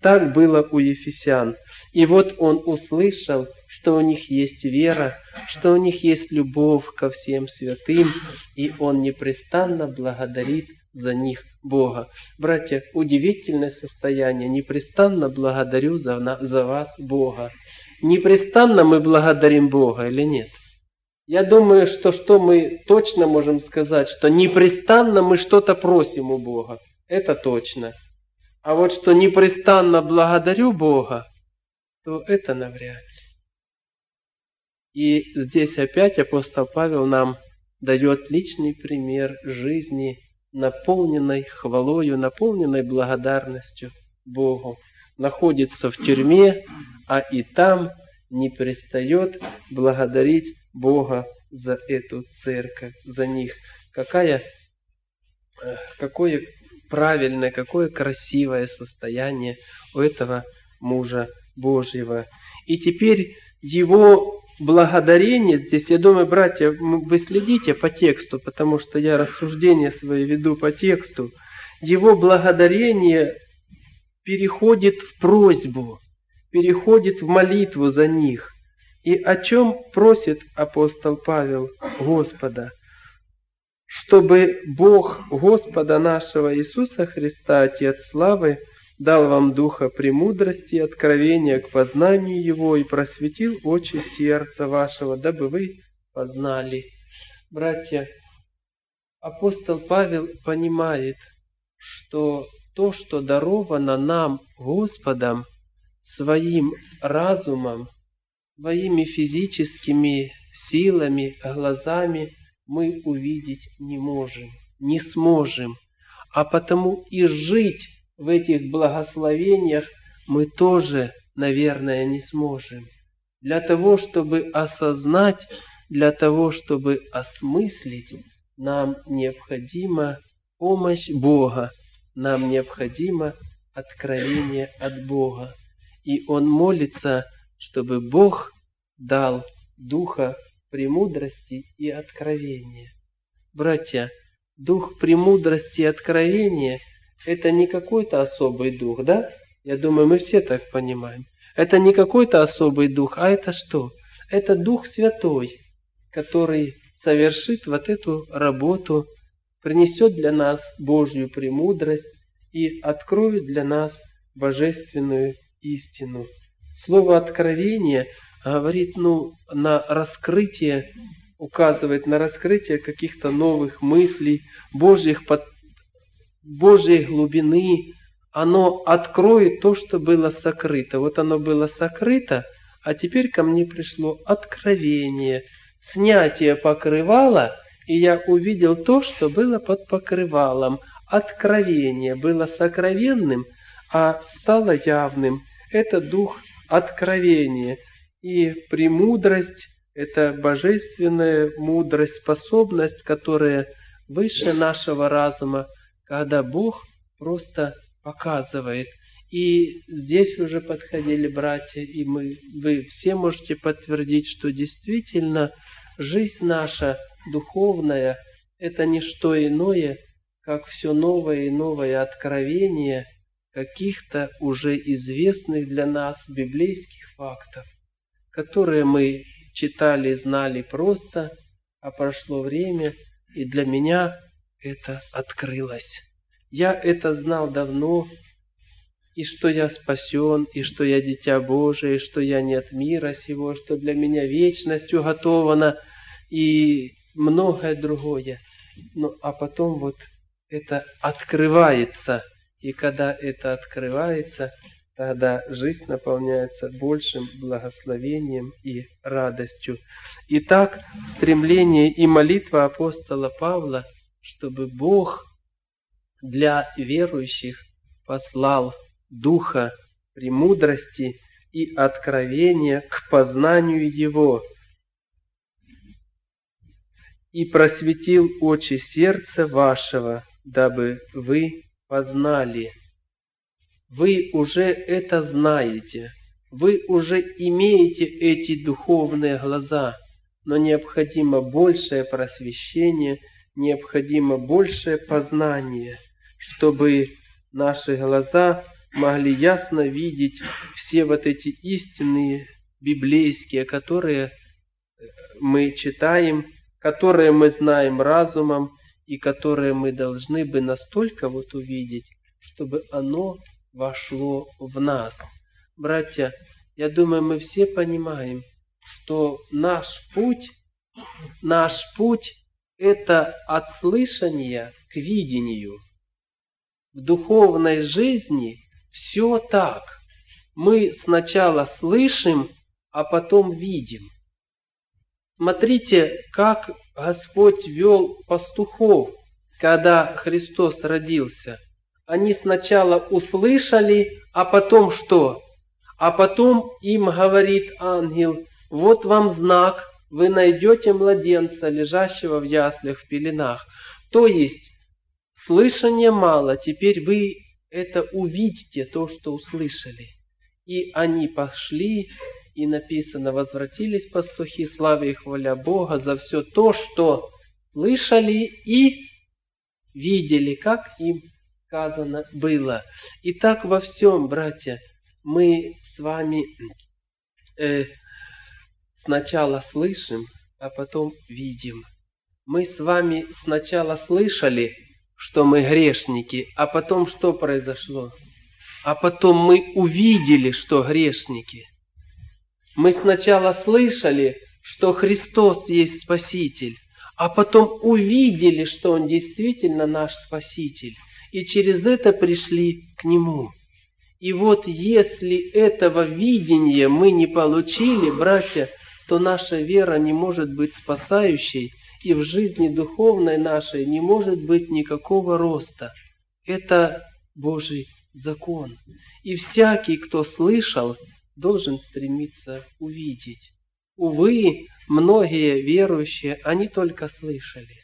Так было у ефесян. И вот он услышал, что у них есть вера, что у них есть любовь ко всем святым, и он непрестанно благодарит за них Бога. Братья, удивительное состояние. Непрестанно благодарю за вас Бога. Непрестанно мы благодарим Бога или нет? Я думаю, что мы точно можем сказать, что непрестанно мы что-то просим у Бога. Это точно. А вот что непрестанно благодарю Бога, то это навряд ли. И здесь опять апостол Павел нам дает личный пример жизни, наполненной хвалою, наполненной благодарностью Богу. Находится в тюрьме, а и там не перестает благодарить Бога за эту церковь, за них. Какое правильное, какое красивое состояние у этого мужа Божьего. И теперь его благодарение здесь, я думаю, братья, вы следите по тексту, потому что я рассуждения свои веду по тексту. Его благодарение переходит в просьбу, переходит в молитву за них. И о чем просит апостол Павел Господа? Чтобы Бог Господа нашего Иисуса Христа, Отец славы, дал вам духа премудрости и откровения к познанию Его и просветил очи сердца вашего, дабы вы познали. Братья, апостол Павел понимает, что то, что даровано нам Господом, своим разумом, своими физическими силами, глазами, мы увидеть не можем, не сможем. А потому и жить в этих благословениях мы тоже, наверное, не сможем. Для того, чтобы осознать, для того, чтобы осмыслить, нам необходима помощь Бога, нам необходимо откровение от Бога. И он молится, чтобы Бог дал духа премудрости и откровения. Братья, дух премудрости и откровения – это не какой-то особый дух, да? Я думаю, мы все так понимаем. Это не какой-то особый дух, а это что? Это Дух Святой, который совершит вот эту работу, принесет для нас Божью премудрость и откроет для нас божественную истину. Слово «откровение» говорит, на раскрытие, указывает на раскрытие каких-то новых мыслей, Божьей глубины. Оно откроет то, что было сокрыто. Вот оно было сокрыто, а теперь ко мне пришло откровение, снятие покрывала, и я увидел то, что было под покрывалом. Откровение было сокровенным, а стало явным. Это дух откровения. И премудрость – это божественная мудрость, способность, которая выше нашего разума, когда Бог просто показывает. И здесь уже подходили братья, и вы все можете подтвердить, что действительно жизнь наша духовная – это не что иное, как все новое и новое откровение каких-то уже известных для нас библейских фактов, которые мы читали, знали просто, а прошло время, и для меня это открылось. Я это знал давно, и что я спасен, и что я дитя Божие, и что я не от мира сего, что для меня вечность уготована, и многое другое. А потом вот это открывается, и когда это открывается, тогда жизнь наполняется большим благословением и радостью. Итак, стремление и молитва апостола Павла, чтобы Бог для верующих послал духа премудрости и откровения к познанию Его и просветил очи сердца вашего, дабы вы познали. Вы уже это знаете, вы уже имеете эти духовные глаза, но необходимо большее просвещение, необходимо большее познание, чтобы наши глаза могли ясно видеть все вот эти истины библейские, которые мы читаем, которые мы знаем разумом и которые мы должны бы настолько вот увидеть, чтобы оно вошло в нас. Братья, я думаю, мы все понимаем, что наш путь это от слышания к видению. В духовной жизни все так. Мы сначала слышим, а потом видим. Смотрите, как Господь вел пастухов, когда Христос родился. Они сначала услышали, а потом что? А потом им говорит ангел: вот вам знак, вы найдете младенца, лежащего в яслях, в пеленах. То есть, слышания мало, теперь вы это увидите, то, что услышали. И они пошли, и написано, возвратились пастухи, славя и хваля Бога за все то, что слышали и видели, как им сказано было. И так во всем, братья, мы с вами сначала слышим, а потом видим. Мы с вами сначала слышали, что мы грешники, а потом что произошло? А потом мы увидели, что грешники. Мы сначала слышали, что Христос есть Спаситель, а потом увидели, что Он действительно наш Спаситель, и через это пришли к Нему. И вот если этого видения мы не получили, братья, то наша вера не может быть спасающей, и в жизни духовной нашей не может быть никакого роста. Это Божий закон. И всякий, кто слышал, должен стремиться увидеть. Увы, многие верующие, они только слышали,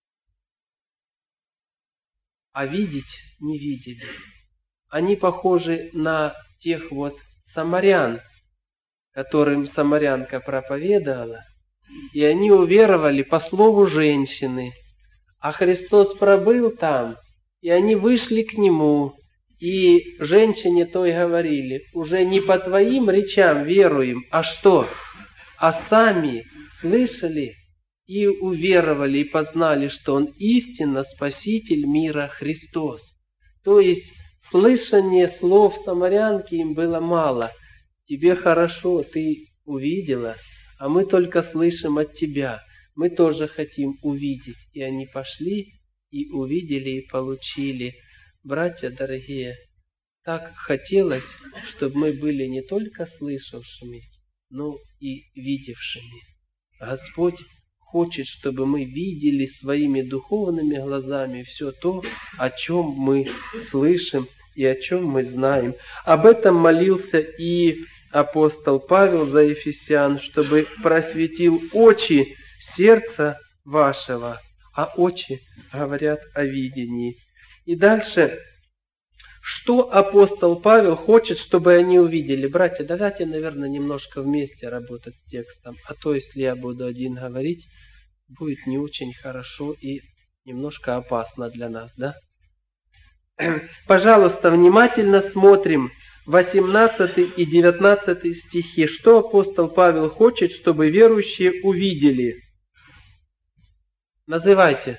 а видеть не видели. Они похожи на тех вот самарян, которым самарянка проповедовала, и они уверовали по слову женщины. А Христос пробыл там, и они вышли к Нему, и женщине той говорили: уже не по твоим речам веруем, а что? А сами слышали и уверовали, и познали, что Он истинно Спаситель мира Христос. То есть, слышание слов самарянки им было мало. Тебе хорошо, ты увидела, а мы только слышим от тебя. Мы тоже хотим увидеть. И они пошли, и увидели, и получили. Братья дорогие, так хотелось, чтобы мы были не только слышавшими, но и видевшими. Господь хочет, чтобы мы видели своими духовными глазами все то, о чем мы слышим и о чем мы знаем. Об этом молился и апостол Павел за Ефесян, чтобы просветил очи сердца вашего, а очи говорят о видении. И дальше, что апостол Павел хочет, чтобы они увидели? Братья, давайте, наверное, немножко вместе работать с текстом, а то, если я буду один говорить, будет не очень хорошо и немножко опасно для нас, да? Пожалуйста, внимательно смотрим 18 и 19 стихи. Что апостол Павел хочет, чтобы верующие увидели? Называйте.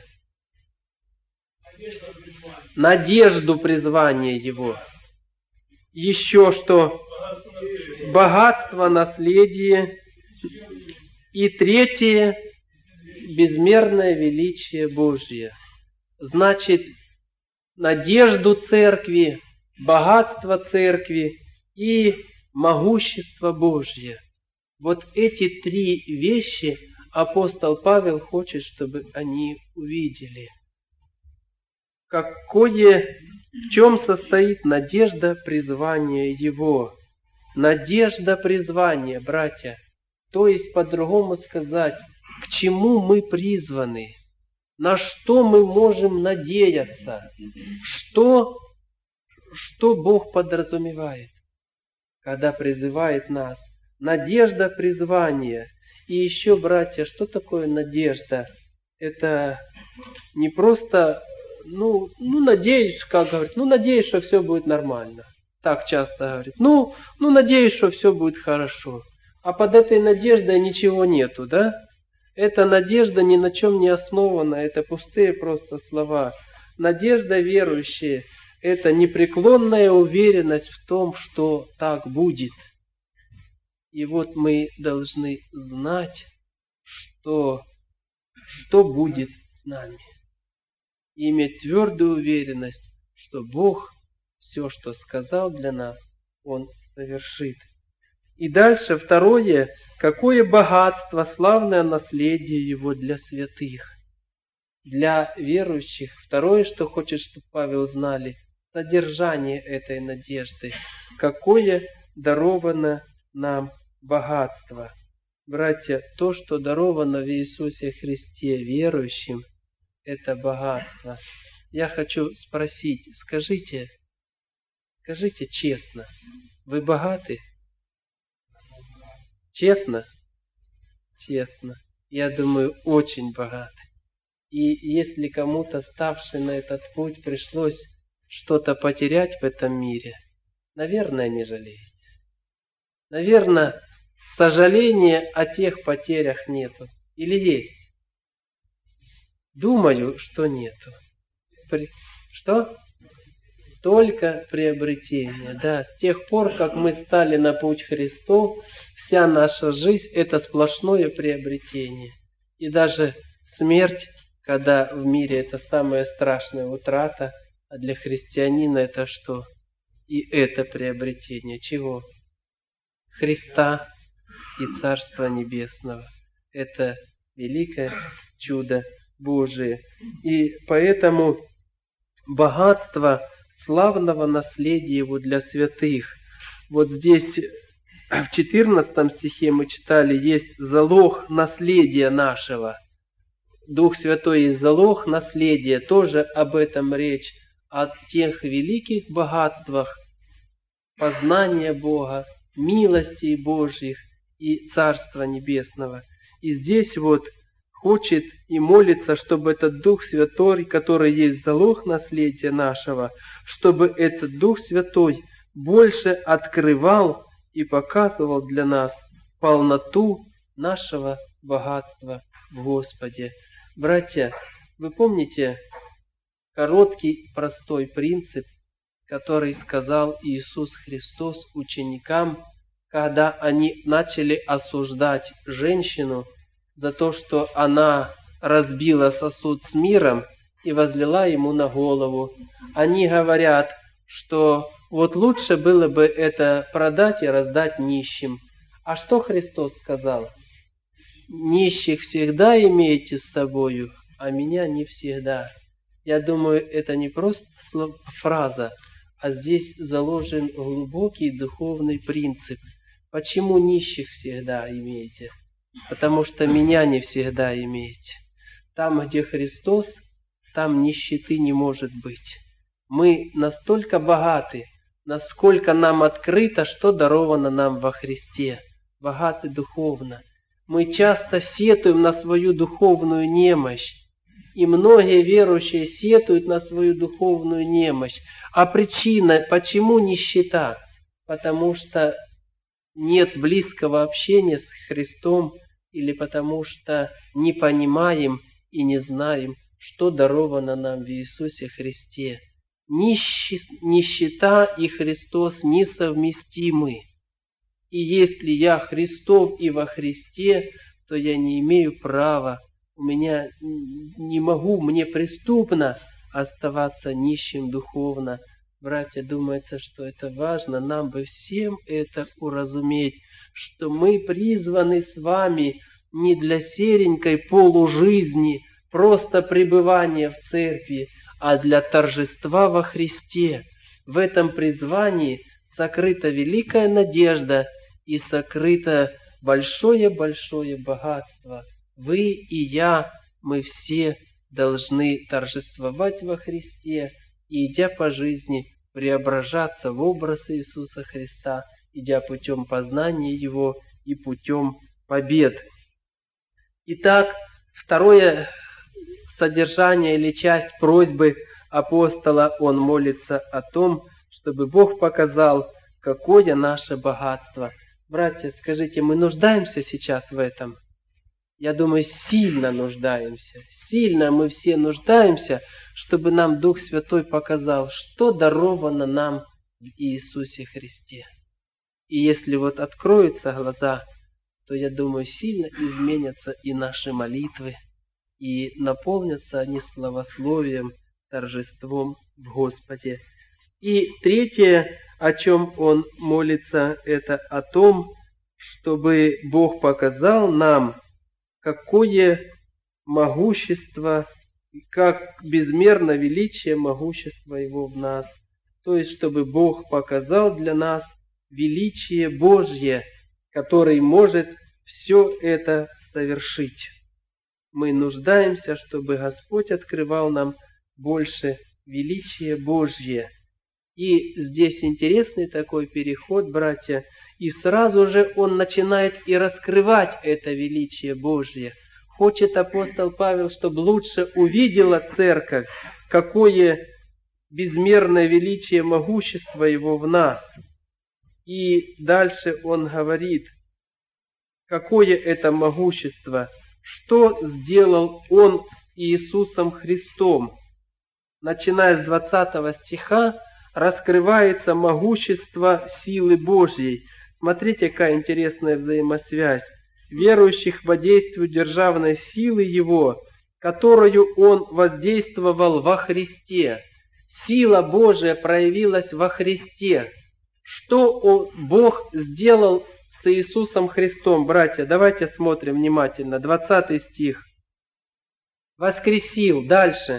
Надежду призвания его. Еще что? Богатство, наследие. И третье, безмерное величие Божие. Значит, надежду церкви, богатство церкви и могущество Божье. Вот эти три вещи апостол Павел хочет, чтобы они увидели. В чем состоит надежда призвания его? Надежда призвания, братья. То есть, по-другому сказать, к чему мы призваны? На что мы можем надеяться? Что Бог подразумевает, когда призывает нас? Надежда призвания. И еще, братья, что такое надежда? Это не просто, надеюсь, как говорить, надеюсь, что все будет нормально. так часто говорит, ну, надеюсь, что все будет хорошо. А под этой надеждой ничего нету, да? Эта надежда ни на чем не основана, это пустые просто слова. Надежда верующая – это непреклонная уверенность в том, что так будет. И вот мы должны знать, что будет с нами. И иметь твердую уверенность, что Бог все, что сказал для нас, Он совершит. И дальше второе, какое богатство, славное наследие Его для святых. Для верующих, второе, что хочет, чтобы Павел знали, содержание этой надежды. Какое даровано нам богатство. Братья, то, что даровано в Иисусе Христе верующим, это богатство. Я хочу спросить, скажите честно, вы богаты? Честно? Честно. Я думаю, очень богаты. И если кому-то, ставший на этот путь, пришлось что-то потерять в этом мире, наверное, не жалеете. Наверное, сожаления о тех потерях нету. Или есть? Думаю, что нету. Что? Только приобретение. Да, с тех пор, как мы стали на путь Христов, вся наша жизнь – это сплошное приобретение. И даже смерть, когда в мире это самая страшная утрата, а для христианина это что? И это приобретение. Чего? Христа и Царства Небесного. Это великое чудо Божие. И поэтому богатство славного наследия Его для святых. Вот здесь в 14 стихе мы читали, есть залог наследия нашего. Дух Святой есть залог наследия. Тоже об этом речь. О тех великих богатствах познания Бога, милостей Божьих и Царства Небесного. И здесь вот хочет и молится, чтобы этот Дух Святой, который есть залог наследия нашего, чтобы этот Дух Святой больше открывал и показывал для нас полноту нашего богатства в Господе. Братья, вы помните короткий, простой принцип, который сказал Иисус Христос ученикам, когда они начали осуждать женщину за то, что она разбила сосуд с миром и возлила ему на голову. Они говорят, что вот лучше было бы это продать и раздать нищим. А что Христос сказал? Нищих всегда имеете с собою, а меня не всегда. Я думаю, это не просто фраза, а здесь заложен глубокий духовный принцип. Почему нищих всегда имеете? Потому что меня не всегда имеете. Там, где Христос, там нищеты не может быть. Мы настолько богаты, насколько нам открыто, что даровано нам во Христе. Богаты духовно. Мы часто сетуем на свою духовную немощь. И многие верующие сетуют на свою духовную немощь. А причина, почему нищета? Потому что нет близкого общения с Христом, или потому что не понимаем и не знаем, что даровано нам в Иисусе Христе. Нищета и Христос несовместимы. И если я Христов и во Христе, то я не имею права, мне преступно оставаться нищим духовно. Братья, думается, что это важно, нам бы всем это уразуметь, что мы призваны с вами не для серенькой полужизни, просто пребывания в церкви, а для торжества во Христе. В этом призвании сокрыта великая надежда и сокрыто большое-большое богатство. Вы и я, мы все должны торжествовать во Христе и, идя по жизни, преображаться в образ Иисуса Христа, идя путем познания Его и путем побед. Итак, второе содержание или часть просьбы апостола, он молится о том, чтобы Бог показал, какое наше богатство. Братья, скажите, мы нуждаемся сейчас в этом? Я думаю, сильно нуждаемся. Сильно мы все нуждаемся, чтобы нам Дух Святой показал, что даровано нам в Иисусе Христе. И если вот откроются глаза, то, я думаю, сильно изменятся и наши молитвы, и наполнятся они славословием, торжеством в Господе. И третье, о чем он молится, это о том, чтобы Бог показал нам, какое могущество, как безмерно величие могущества Его в нас. То есть, чтобы Бог показал для нас величие Божье, который может все это совершить. Мы нуждаемся, чтобы Господь открывал нам больше величие Божье. И здесь интересный такой переход, братья, и сразу же он начинает и раскрывать это величие Божье. Хочет апостол Павел, чтобы лучше увидела церковь, какое безмерное величие могущества Его в нас. И дальше он говорит, какое это могущество, что сделал Он с Иисусом Христом. Начиная с 20 стиха, раскрывается могущество силы Божьей. Смотрите, какая интересная взаимосвязь. Верующих по действию державной силы Его, которую Он воздействовал во Христе. Сила Божия проявилась во Христе. Что Бог сделал с Иисусом Христом, братья? Давайте смотрим внимательно. 20 стих. Воскресил. Дальше.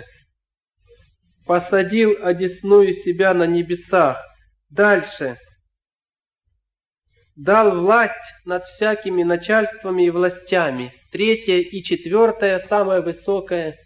Посадил одесную себя на небесах. Дальше. Дал власть над всякими начальствами и властями. 3 и 4, самое высокое.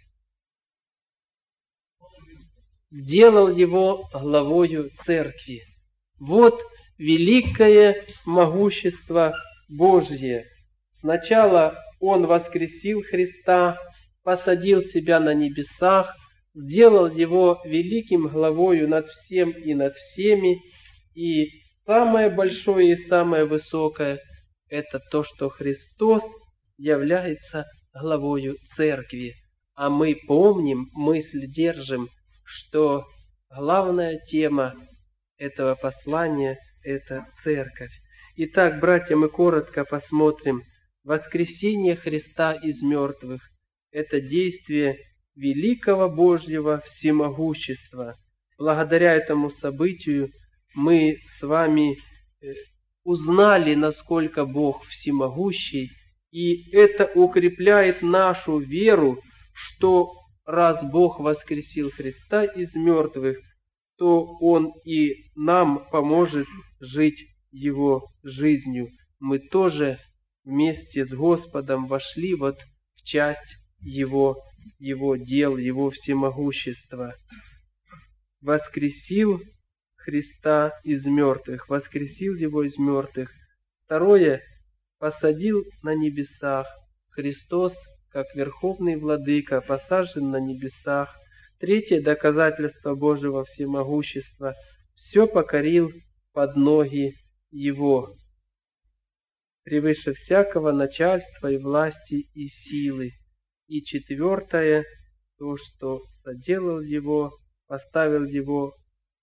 Сделал его главою церкви. Вот великое могущество Божье. Сначала Он воскресил Христа, посадил себя на небесах, сделал Его великим главою над всем и над всеми. И самое большое и самое высокое – это то, что Христос является главою церкви. А мы помним, мысль держим, что главная тема этого послания – это церковь. Итак, братья, мы коротко посмотрим. Воскресение Христа из мертвых – это действие великого Божьего всемогущества. Благодаря этому событию мы с вами узнали, насколько Бог всемогущий, и это укрепляет нашу веру, что раз Бог воскресил Христа из мертвых, то Он и нам поможет жить Его жизнью. Мы тоже вместе с Господом вошли вот в часть Его дел, Его всемогущества. Воскресил Христа из мертвых, воскресил Его из мертвых. Второе, посадил на небесах. Христос, как Верховный Владыка, посажен на небесах. Третье, доказательство Божьего всемогущества. Все покорил под ноги Его, превыше всякого начальства и власти и силы. И четвертое, то, что соделал Его, поставил Его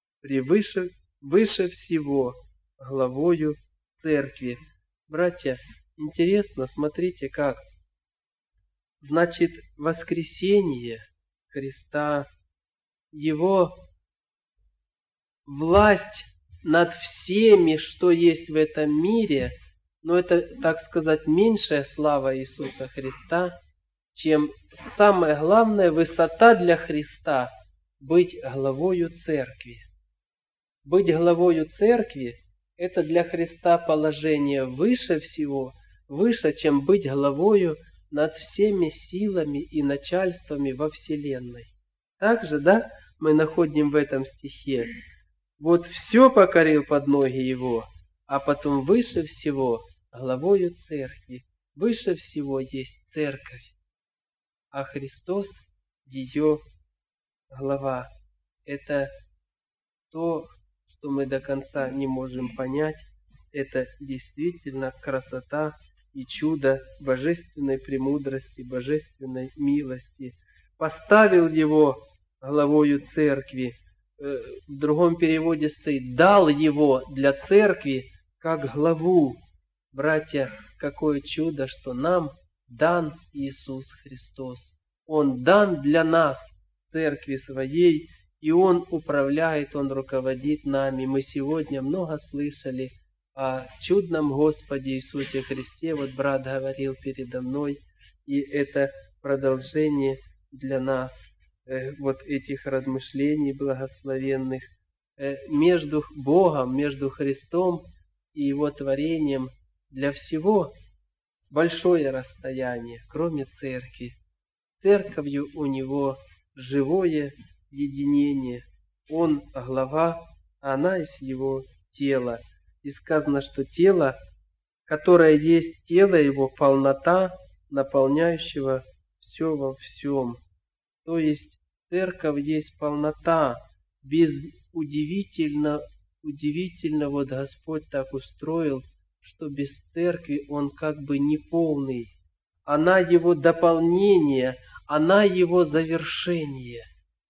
выше всего главою церкви. Братья, интересно, смотрите как. Значит, воскресение Христа, Его власть над всеми, что есть в этом мире, но это, так сказать, меньшая слава Иисуса Христа, чем самая главная высота для Христа – быть главою церкви. Быть главою церкви – это для Христа положение выше всего, выше, чем быть главою над всеми силами и начальствами во Вселенной. Также, да, мы находим в этом стихе. Вот все покорил под ноги Его, а потом выше всего главою церкви. Выше всего есть церковь, а Христос ее глава. Это то, что мы до конца не можем понять, это действительно красота и чудо божественной премудрости, божественной милости. Поставил его главою церкви, в другом переводе стоит, дал его для церкви как главу. Братья, какое чудо, что нам дан Иисус Христос. Он дан для нас, церкви своей, и Он управляет, Он руководит нами. Мы сегодня много слышали о чудном Господе Иисусе Христе. Вот брат говорил передо мной, и это продолжение для нас вот этих размышлений благословенных. Между Богом, между Христом и Его творением для всего большое расстояние, кроме церкви. Церковью у Него живое единение. Он глава, а она из Его тела. И сказано, что тело, которое есть тело Его, полнота, наполняющего все во всем. То есть церковь есть полнота. Удивительно, вот Господь так устроил, что без церкви Он как бы не полный. Она Его дополнение, она Его завершение.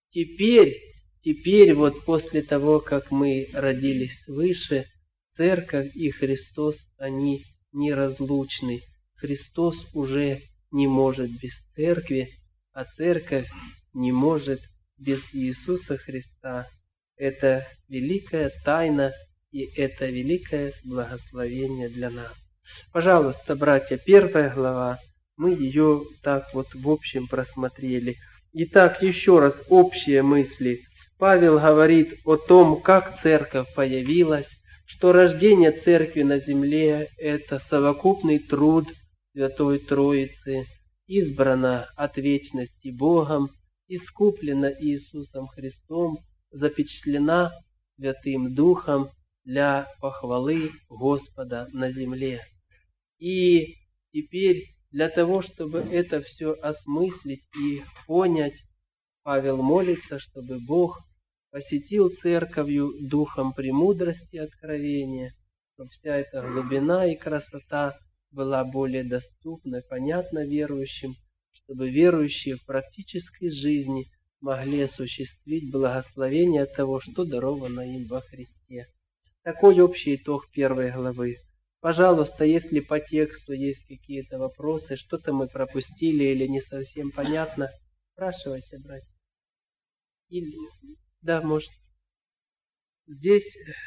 Теперь вот после того, как мы родились свыше, церковь и Христос, они неразлучны. Христос уже не может без церкви, а церковь не может без Иисуса Христа. Это великая тайна, и это великое благословение для нас. Пожалуйста, братья, 1 глава, мы ее так вот в общем просмотрели. Итак, еще раз общие мысли. Павел говорит о том, как церковь появилась, что рождение церкви на земле – это совокупный труд Святой Троицы, избрана от вечности Богом, искуплена Иисусом Христом, запечатлена Святым Духом для похвалы Господа на земле. И теперь для того, чтобы это все осмыслить и понять, Павел молится, чтобы Бог посетил церковью духом премудрости и откровения, чтобы вся эта глубина и красота была более доступна, понятна верующим, чтобы верующие в практической жизни могли осуществить благословение от того, что даровано им во Христе. Такой общий итог 1 главы. Пожалуйста, если по тексту есть какие-то вопросы, что-то мы пропустили или не совсем понятно, спрашивайте, братья. Или... Да, может. Здесь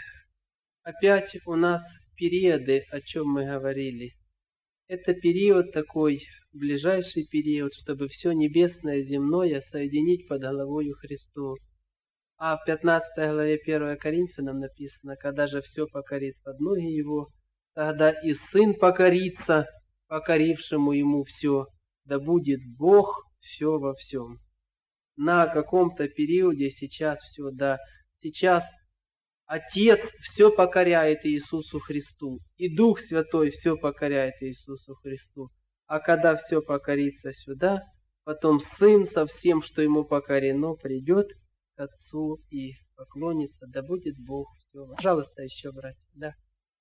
опять у нас периоды, о чем мы говорили. Это период такой, ближайший период, чтобы все небесное и земное соединить под головою Христу. А в 15 главе 1 Коринфянам написано, когда же все покорит под ноги Его, тогда и Сын покорится, покорившему Ему все, да будет Бог все во всем. На каком-то периоде сейчас все, да, сейчас Отец все покоряет Иисусу Христу, и Дух Святой все покоряет Иисусу Христу. А когда все покорится сюда, потом Сын со всем, что Ему покорено, придет к Отцу и поклонится, да будет Бог все. Пожалуйста, еще, братья, да.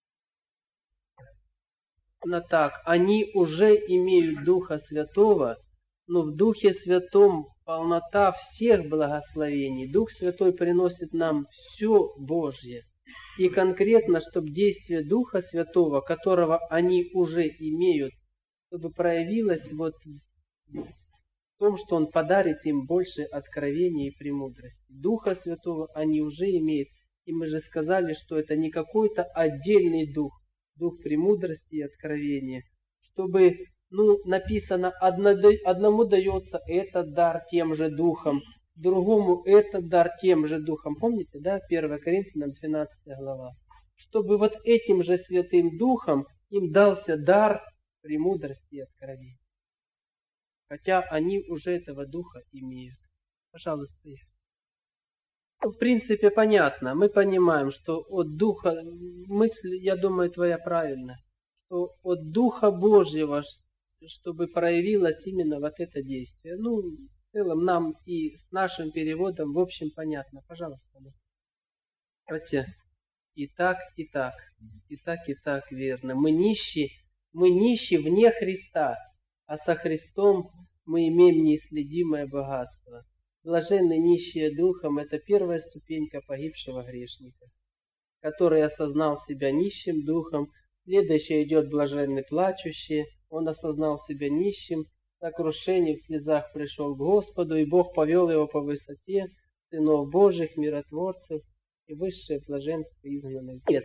Но так, они уже имеют Духа Святого, но в Духе Святом полнота всех благословений. Дух Святой приносит нам все Божье. И конкретно, чтобы действие Духа Святого, которого они уже имеют, чтобы проявилось вот в том, что Он подарит им больше откровения и премудрости. Духа Святого они уже имеют. И мы же сказали, что это не какой-то отдельный Дух, Дух премудрости и откровения, чтобы... написано, одному дается этот дар тем же духом, другому этот дар тем же духом. Помните, да, 1 Коринфянам 12 глава? Чтобы вот этим же Святым Духом им дался дар премудрости и откровения. Хотя они уже этого Духа имеют. Пожалуйста. В принципе, понятно. Мы понимаем, что от Духа, мысль, я думаю, твоя правильная, что от Духа Божьего, чтобы проявилось именно вот это действие. В целом нам и с нашим переводом в общем понятно. Пожалуйста. Братья, и так, и так, и так, и так верно. Мы нищие вне Христа, а со Христом мы имеем неисследимое богатство. Блаженны нищие духом – это первая ступенька погибшего грешника, который осознал себя нищим духом. Следующее идет блаженный плачущий. Он осознал себя нищим, сокрушение в слезах пришел к Господу, и Бог повел его по высоте сынов Божьих, миротворцев и высшее блаженство изгнанных. Нет,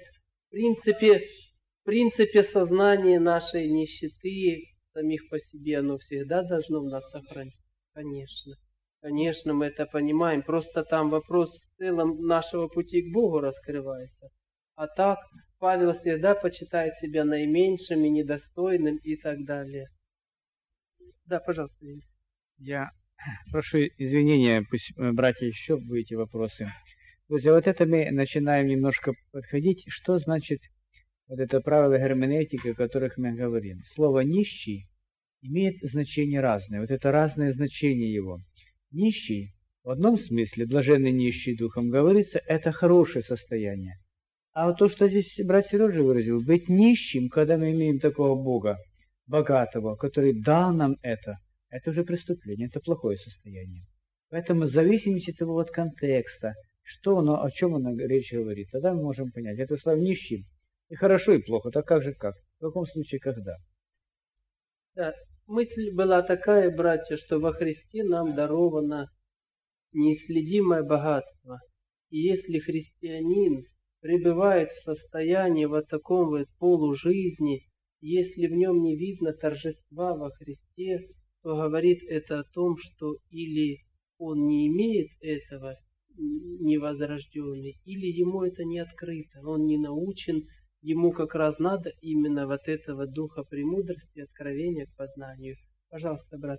в принципе сознание нашей нищеты самих по себе, оно всегда должно в нас сохранить. Конечно. Конечно, мы это понимаем. Просто там вопрос в целом нашего пути к Богу раскрывается. А так, Павел всегда почитает себя наименьшим и недостойным и так далее. Да, пожалуйста. Я прошу извинения, пусть братья еще будете вопросы. Друзья, вот это мы начинаем немножко подходить. Что значит вот это правило герменевтики, о которых мы говорим? Слово «нищий» имеет значение разное. Вот это разное значение его. Нищий, в одном смысле, блаженный нищий духом, говорится, это хорошее состояние. А вот то, что здесь брат Сережа выразил, быть нищим, когда мы имеем такого Бога, богатого, который дал нам это уже преступление, это плохое состояние. Поэтому в зависимости от того контекста, что оно, о чем оно речь говорит, тогда мы можем понять, это слово нищим, и хорошо, и плохо, так как же как? В каком случае, когда? Да. Мысль была такая, братья, что во Христе нам даровано неисследимое богатство. И если христианин пребывает в состоянии вот таком вот полужизни, если в нем не видно торжества во Христе, то говорит это о том, что или он не имеет этого, невозрожденный, или ему это не открыто, он не научен. Ему как раз надо именно вот этого духа премудрости, откровения к познанию. Пожалуйста, брат.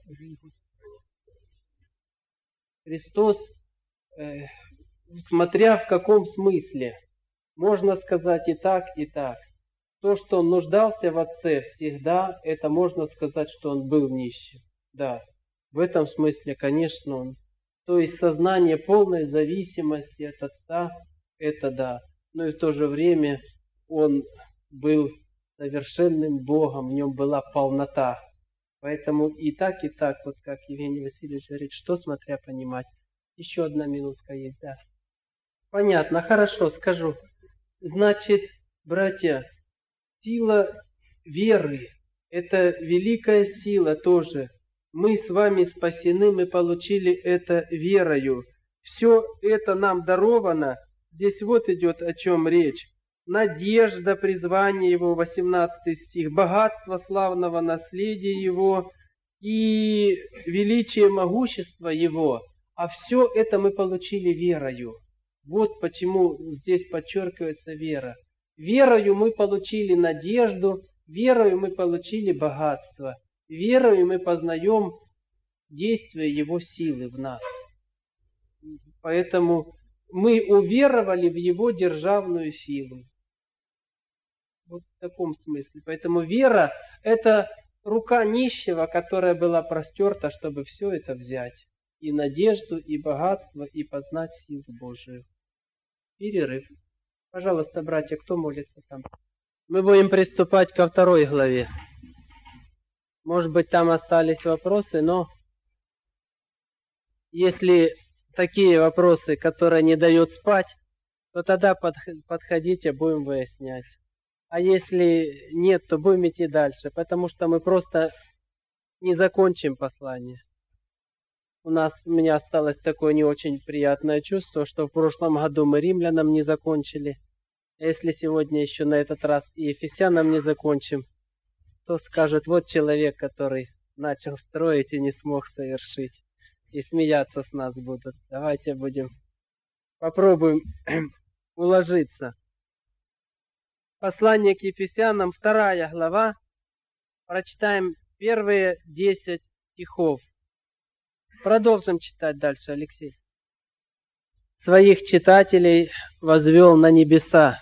Христос, смотря в каком смысле, можно сказать и так, и так. То, что он нуждался в Отце всегда, это можно сказать, что он был нищим. Да, в этом смысле, конечно, он. То есть сознание полной зависимости от Отца, это да. Но и в то же время он был совершенным Богом, в нем была полнота. Поэтому и так, вот как Евгений Васильевич говорит, что смотря понимать. Еще одна минутка есть, да. Понятно, хорошо, скажу. Значит, братья, сила веры, это великая сила тоже. Мы с вами спасены, мы получили это верою. Все это нам даровано. Здесь вот идет о чем речь. Надежда, призвание Его, 18 стих, богатство славного наследия Его и величие могущества Его. А все это мы получили верою. Вот почему здесь подчеркивается вера. Верою мы получили надежду, верою мы получили богатство, верою мы познаем действие Его силы в нас. Поэтому мы уверовали в Его державную силу. Вот в таком смысле. Поэтому вера – это рука нищего, которая была простерта, чтобы все это взять. И надежду, и богатство, и познать силу Божию. Перерыв. Пожалуйста, братья, кто молится там? Мы будем приступать ко 2 главе. Может быть, там остались вопросы, но если такие вопросы, которые не дают спать, то тогда подходите, будем выяснять. А если нет, то будем идти дальше, потому что мы просто не закончим послание. У меня осталось такое не очень приятное чувство, что в прошлом году мы римлянам не закончили. А если сегодня еще на этот раз и ефесянам не закончим, то скажет, вот человек, который начал строить и не смог совершить. И смеяться с нас будут. Давайте попробуем уложиться. Послание к Ефесянам, 2 глава. Прочитаем первые 10 стихов. Продолжим читать дальше, Алексей. Своих читателей возвел на небеса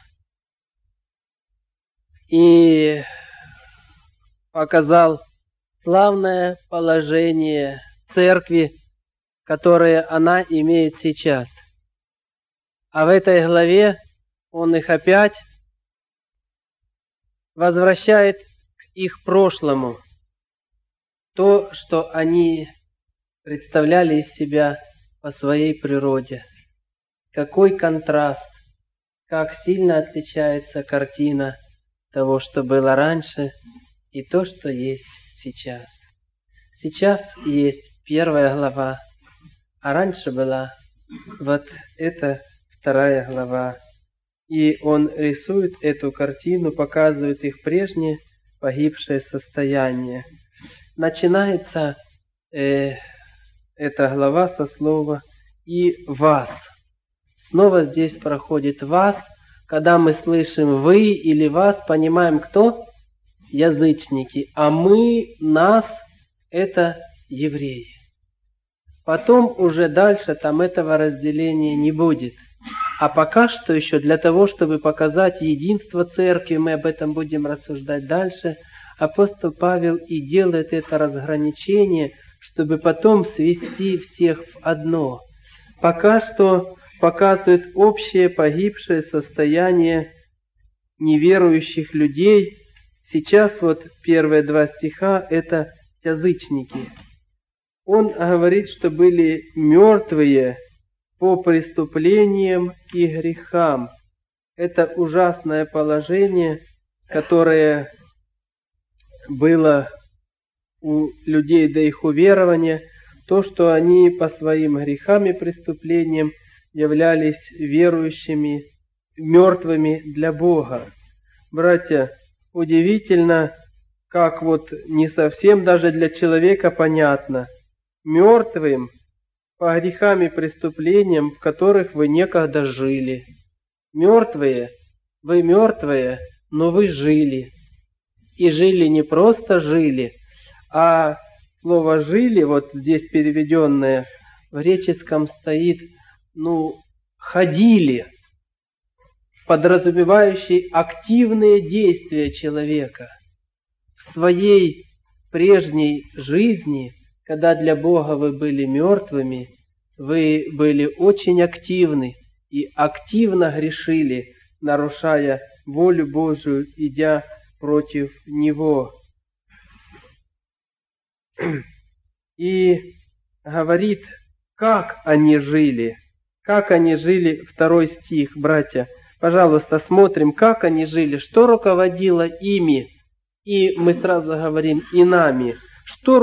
и показал славное положение церкви, которое она имеет сейчас. А в этой главе он их опять возвращает к их прошлому. То, что они представляли из себя по своей природе. Какой контраст, как сильно отличается картина того, что было раньше, и то, что есть сейчас. Сейчас есть 1 глава, а раньше была вот эта 2 глава. И он рисует эту картину, показывает их прежнее погибшее состояние. Начинается эта глава со слова «и вас». Снова здесь проходит «вас». Когда мы слышим «вы» или «вас», понимаем, кто? Язычники. А мы, нас – это евреи. Потом уже дальше там этого разделения не будет. А пока что еще для того, чтобы показать единство церкви, мы об этом будем рассуждать дальше, апостол Павел и делает это разграничение, чтобы потом свести всех в одно. Пока что показывает общее погибшее состояние неверующих людей. Сейчас вот первые 2 стиха – это язычники. Он говорит, что были мертвые по преступлениям и грехам. Это ужасное положение, которое было у людей до их уверования, то, что они по своим грехам и преступлениям являлись верующими, мертвыми для Бога. Братья, удивительно, как вот не совсем даже для человека понятно, мертвым по грехам и преступлениям, в которых вы некогда жили. Мертвые, вы мертвые, но вы жили. И жили не просто жили, а слово «жили», вот здесь переведенное, в греческом стоит, ходили, подразумевающие активные действия человека. В своей прежней жизни, когда для Бога вы были мертвыми, вы были очень активны и активно грешили, нарушая волю Божию, идя против Него. И говорит, как они жили. Как они жили, 2 стих, братья. Пожалуйста, смотрим, как они жили, что руководило ими. И мы сразу говорим и нами. Что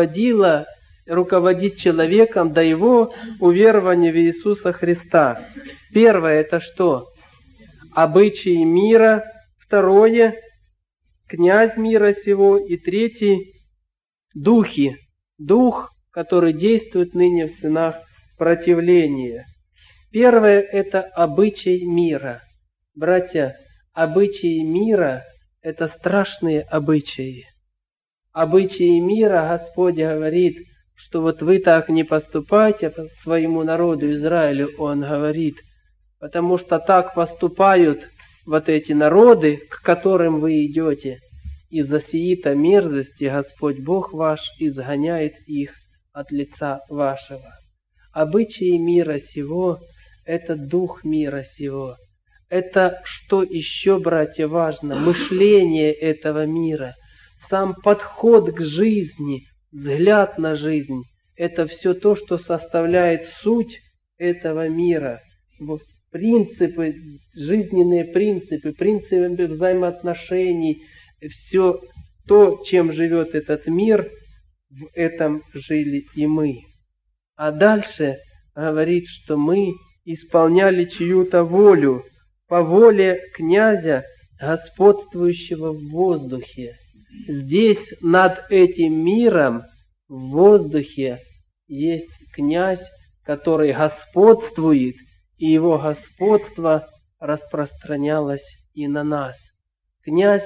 руководит человеком до его уверования в Иисуса Христа? Первое – это что? Обычаи мира. Второе – князь мира сего. И третий – духи. Дух, который действует ныне в сынах противления. Первое – это обычай мира. Братья, обычаи мира – это страшные обычаи. Обычаи мира Господь говорит, что вот вы так не поступайте по своему народу Израилю, Он говорит, потому что так поступают вот эти народы, к которым вы идете. Из-за сии-то мерзости Господь Бог ваш изгоняет их от лица вашего. Обычаи мира сего – это дух мира сего. Это что еще, братья, важно? Мышление этого мира, сам подход к жизни, взгляд на жизнь. Это все то, что составляет суть этого мира. Принципы, жизненные принципы, принципы взаимоотношений, все то, чем живет этот мир, в этом жили и мы. А дальше говорит, что мы исполняли чью-то волю, по воле князя, господствующего в воздухе. Здесь над этим миром, в воздухе, есть князь, который господствует, и его господство распространялось и на нас. Князь,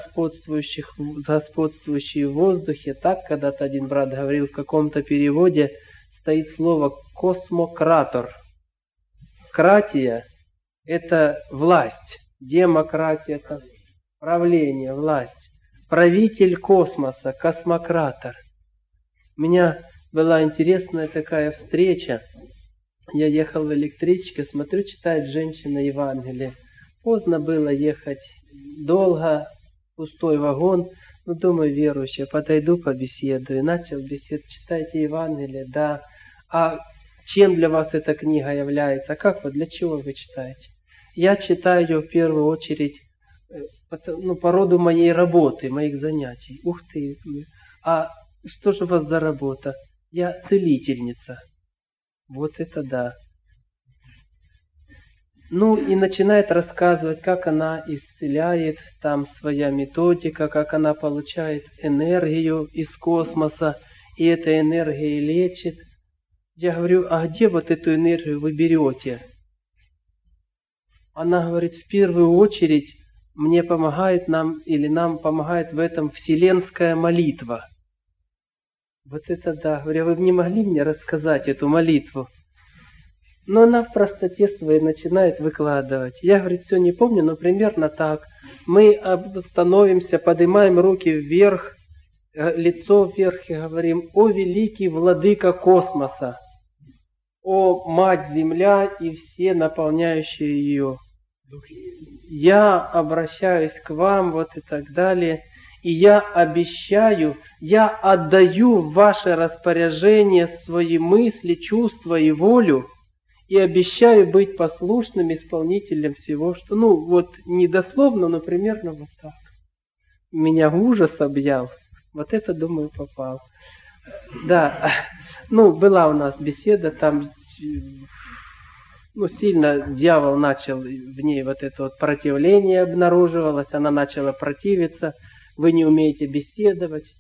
господствующий в воздухе, так когда-то один брат говорил, в каком-то переводе стоит слово «космократор». Кратия – это власть, демократия – это правление, власть. Правитель космоса, космократор. У меня была интересная такая встреча. Я ехал в электричке, смотрю, читает женщина Евангелие. Поздно было ехать, долго, пустой вагон. Ну, думаю, верующий, подойду, побеседую. Начал беседовать, читайте Евангелие, да. А чем для вас эта книга является? Как вы, для чего вы читаете? Я читаю ее в первую очередь по роду моей работы, моих занятий. Ух ты! А что же у вас за работа? Я целительница. Вот это да. Ну и начинает рассказывать, как она исцеляет, там своя методика, как она получает энергию из космоса, и эта энергия лечит. Я говорю, а где вот эту энергию вы берете? Она говорит, в первую очередь мне помогает нам помогает в этом вселенская молитва. Вот это да. Говорю, вы бы не могли мне рассказать эту молитву? Но она в простоте своей начинает выкладывать. Я, говорит, все не помню, но примерно так. Мы становимся, поднимаем руки вверх, лицо вверх и говорим, о великий владыка космоса, о мать Земля и все наполняющие ее. Я обращаюсь к вам, вот и так далее. И я обещаю, я отдаю в ваше распоряжение свои мысли, чувства и волю, и обещаю быть послушным исполнителем всего, что, не дословно, но примерно вот так. Меня ужас объял. Вот это, думаю, попал. Да, была у нас беседа, там, сильно дьявол начал, в ней вот это вот противление обнаруживалось, она начала противиться, вы не умеете беседовать.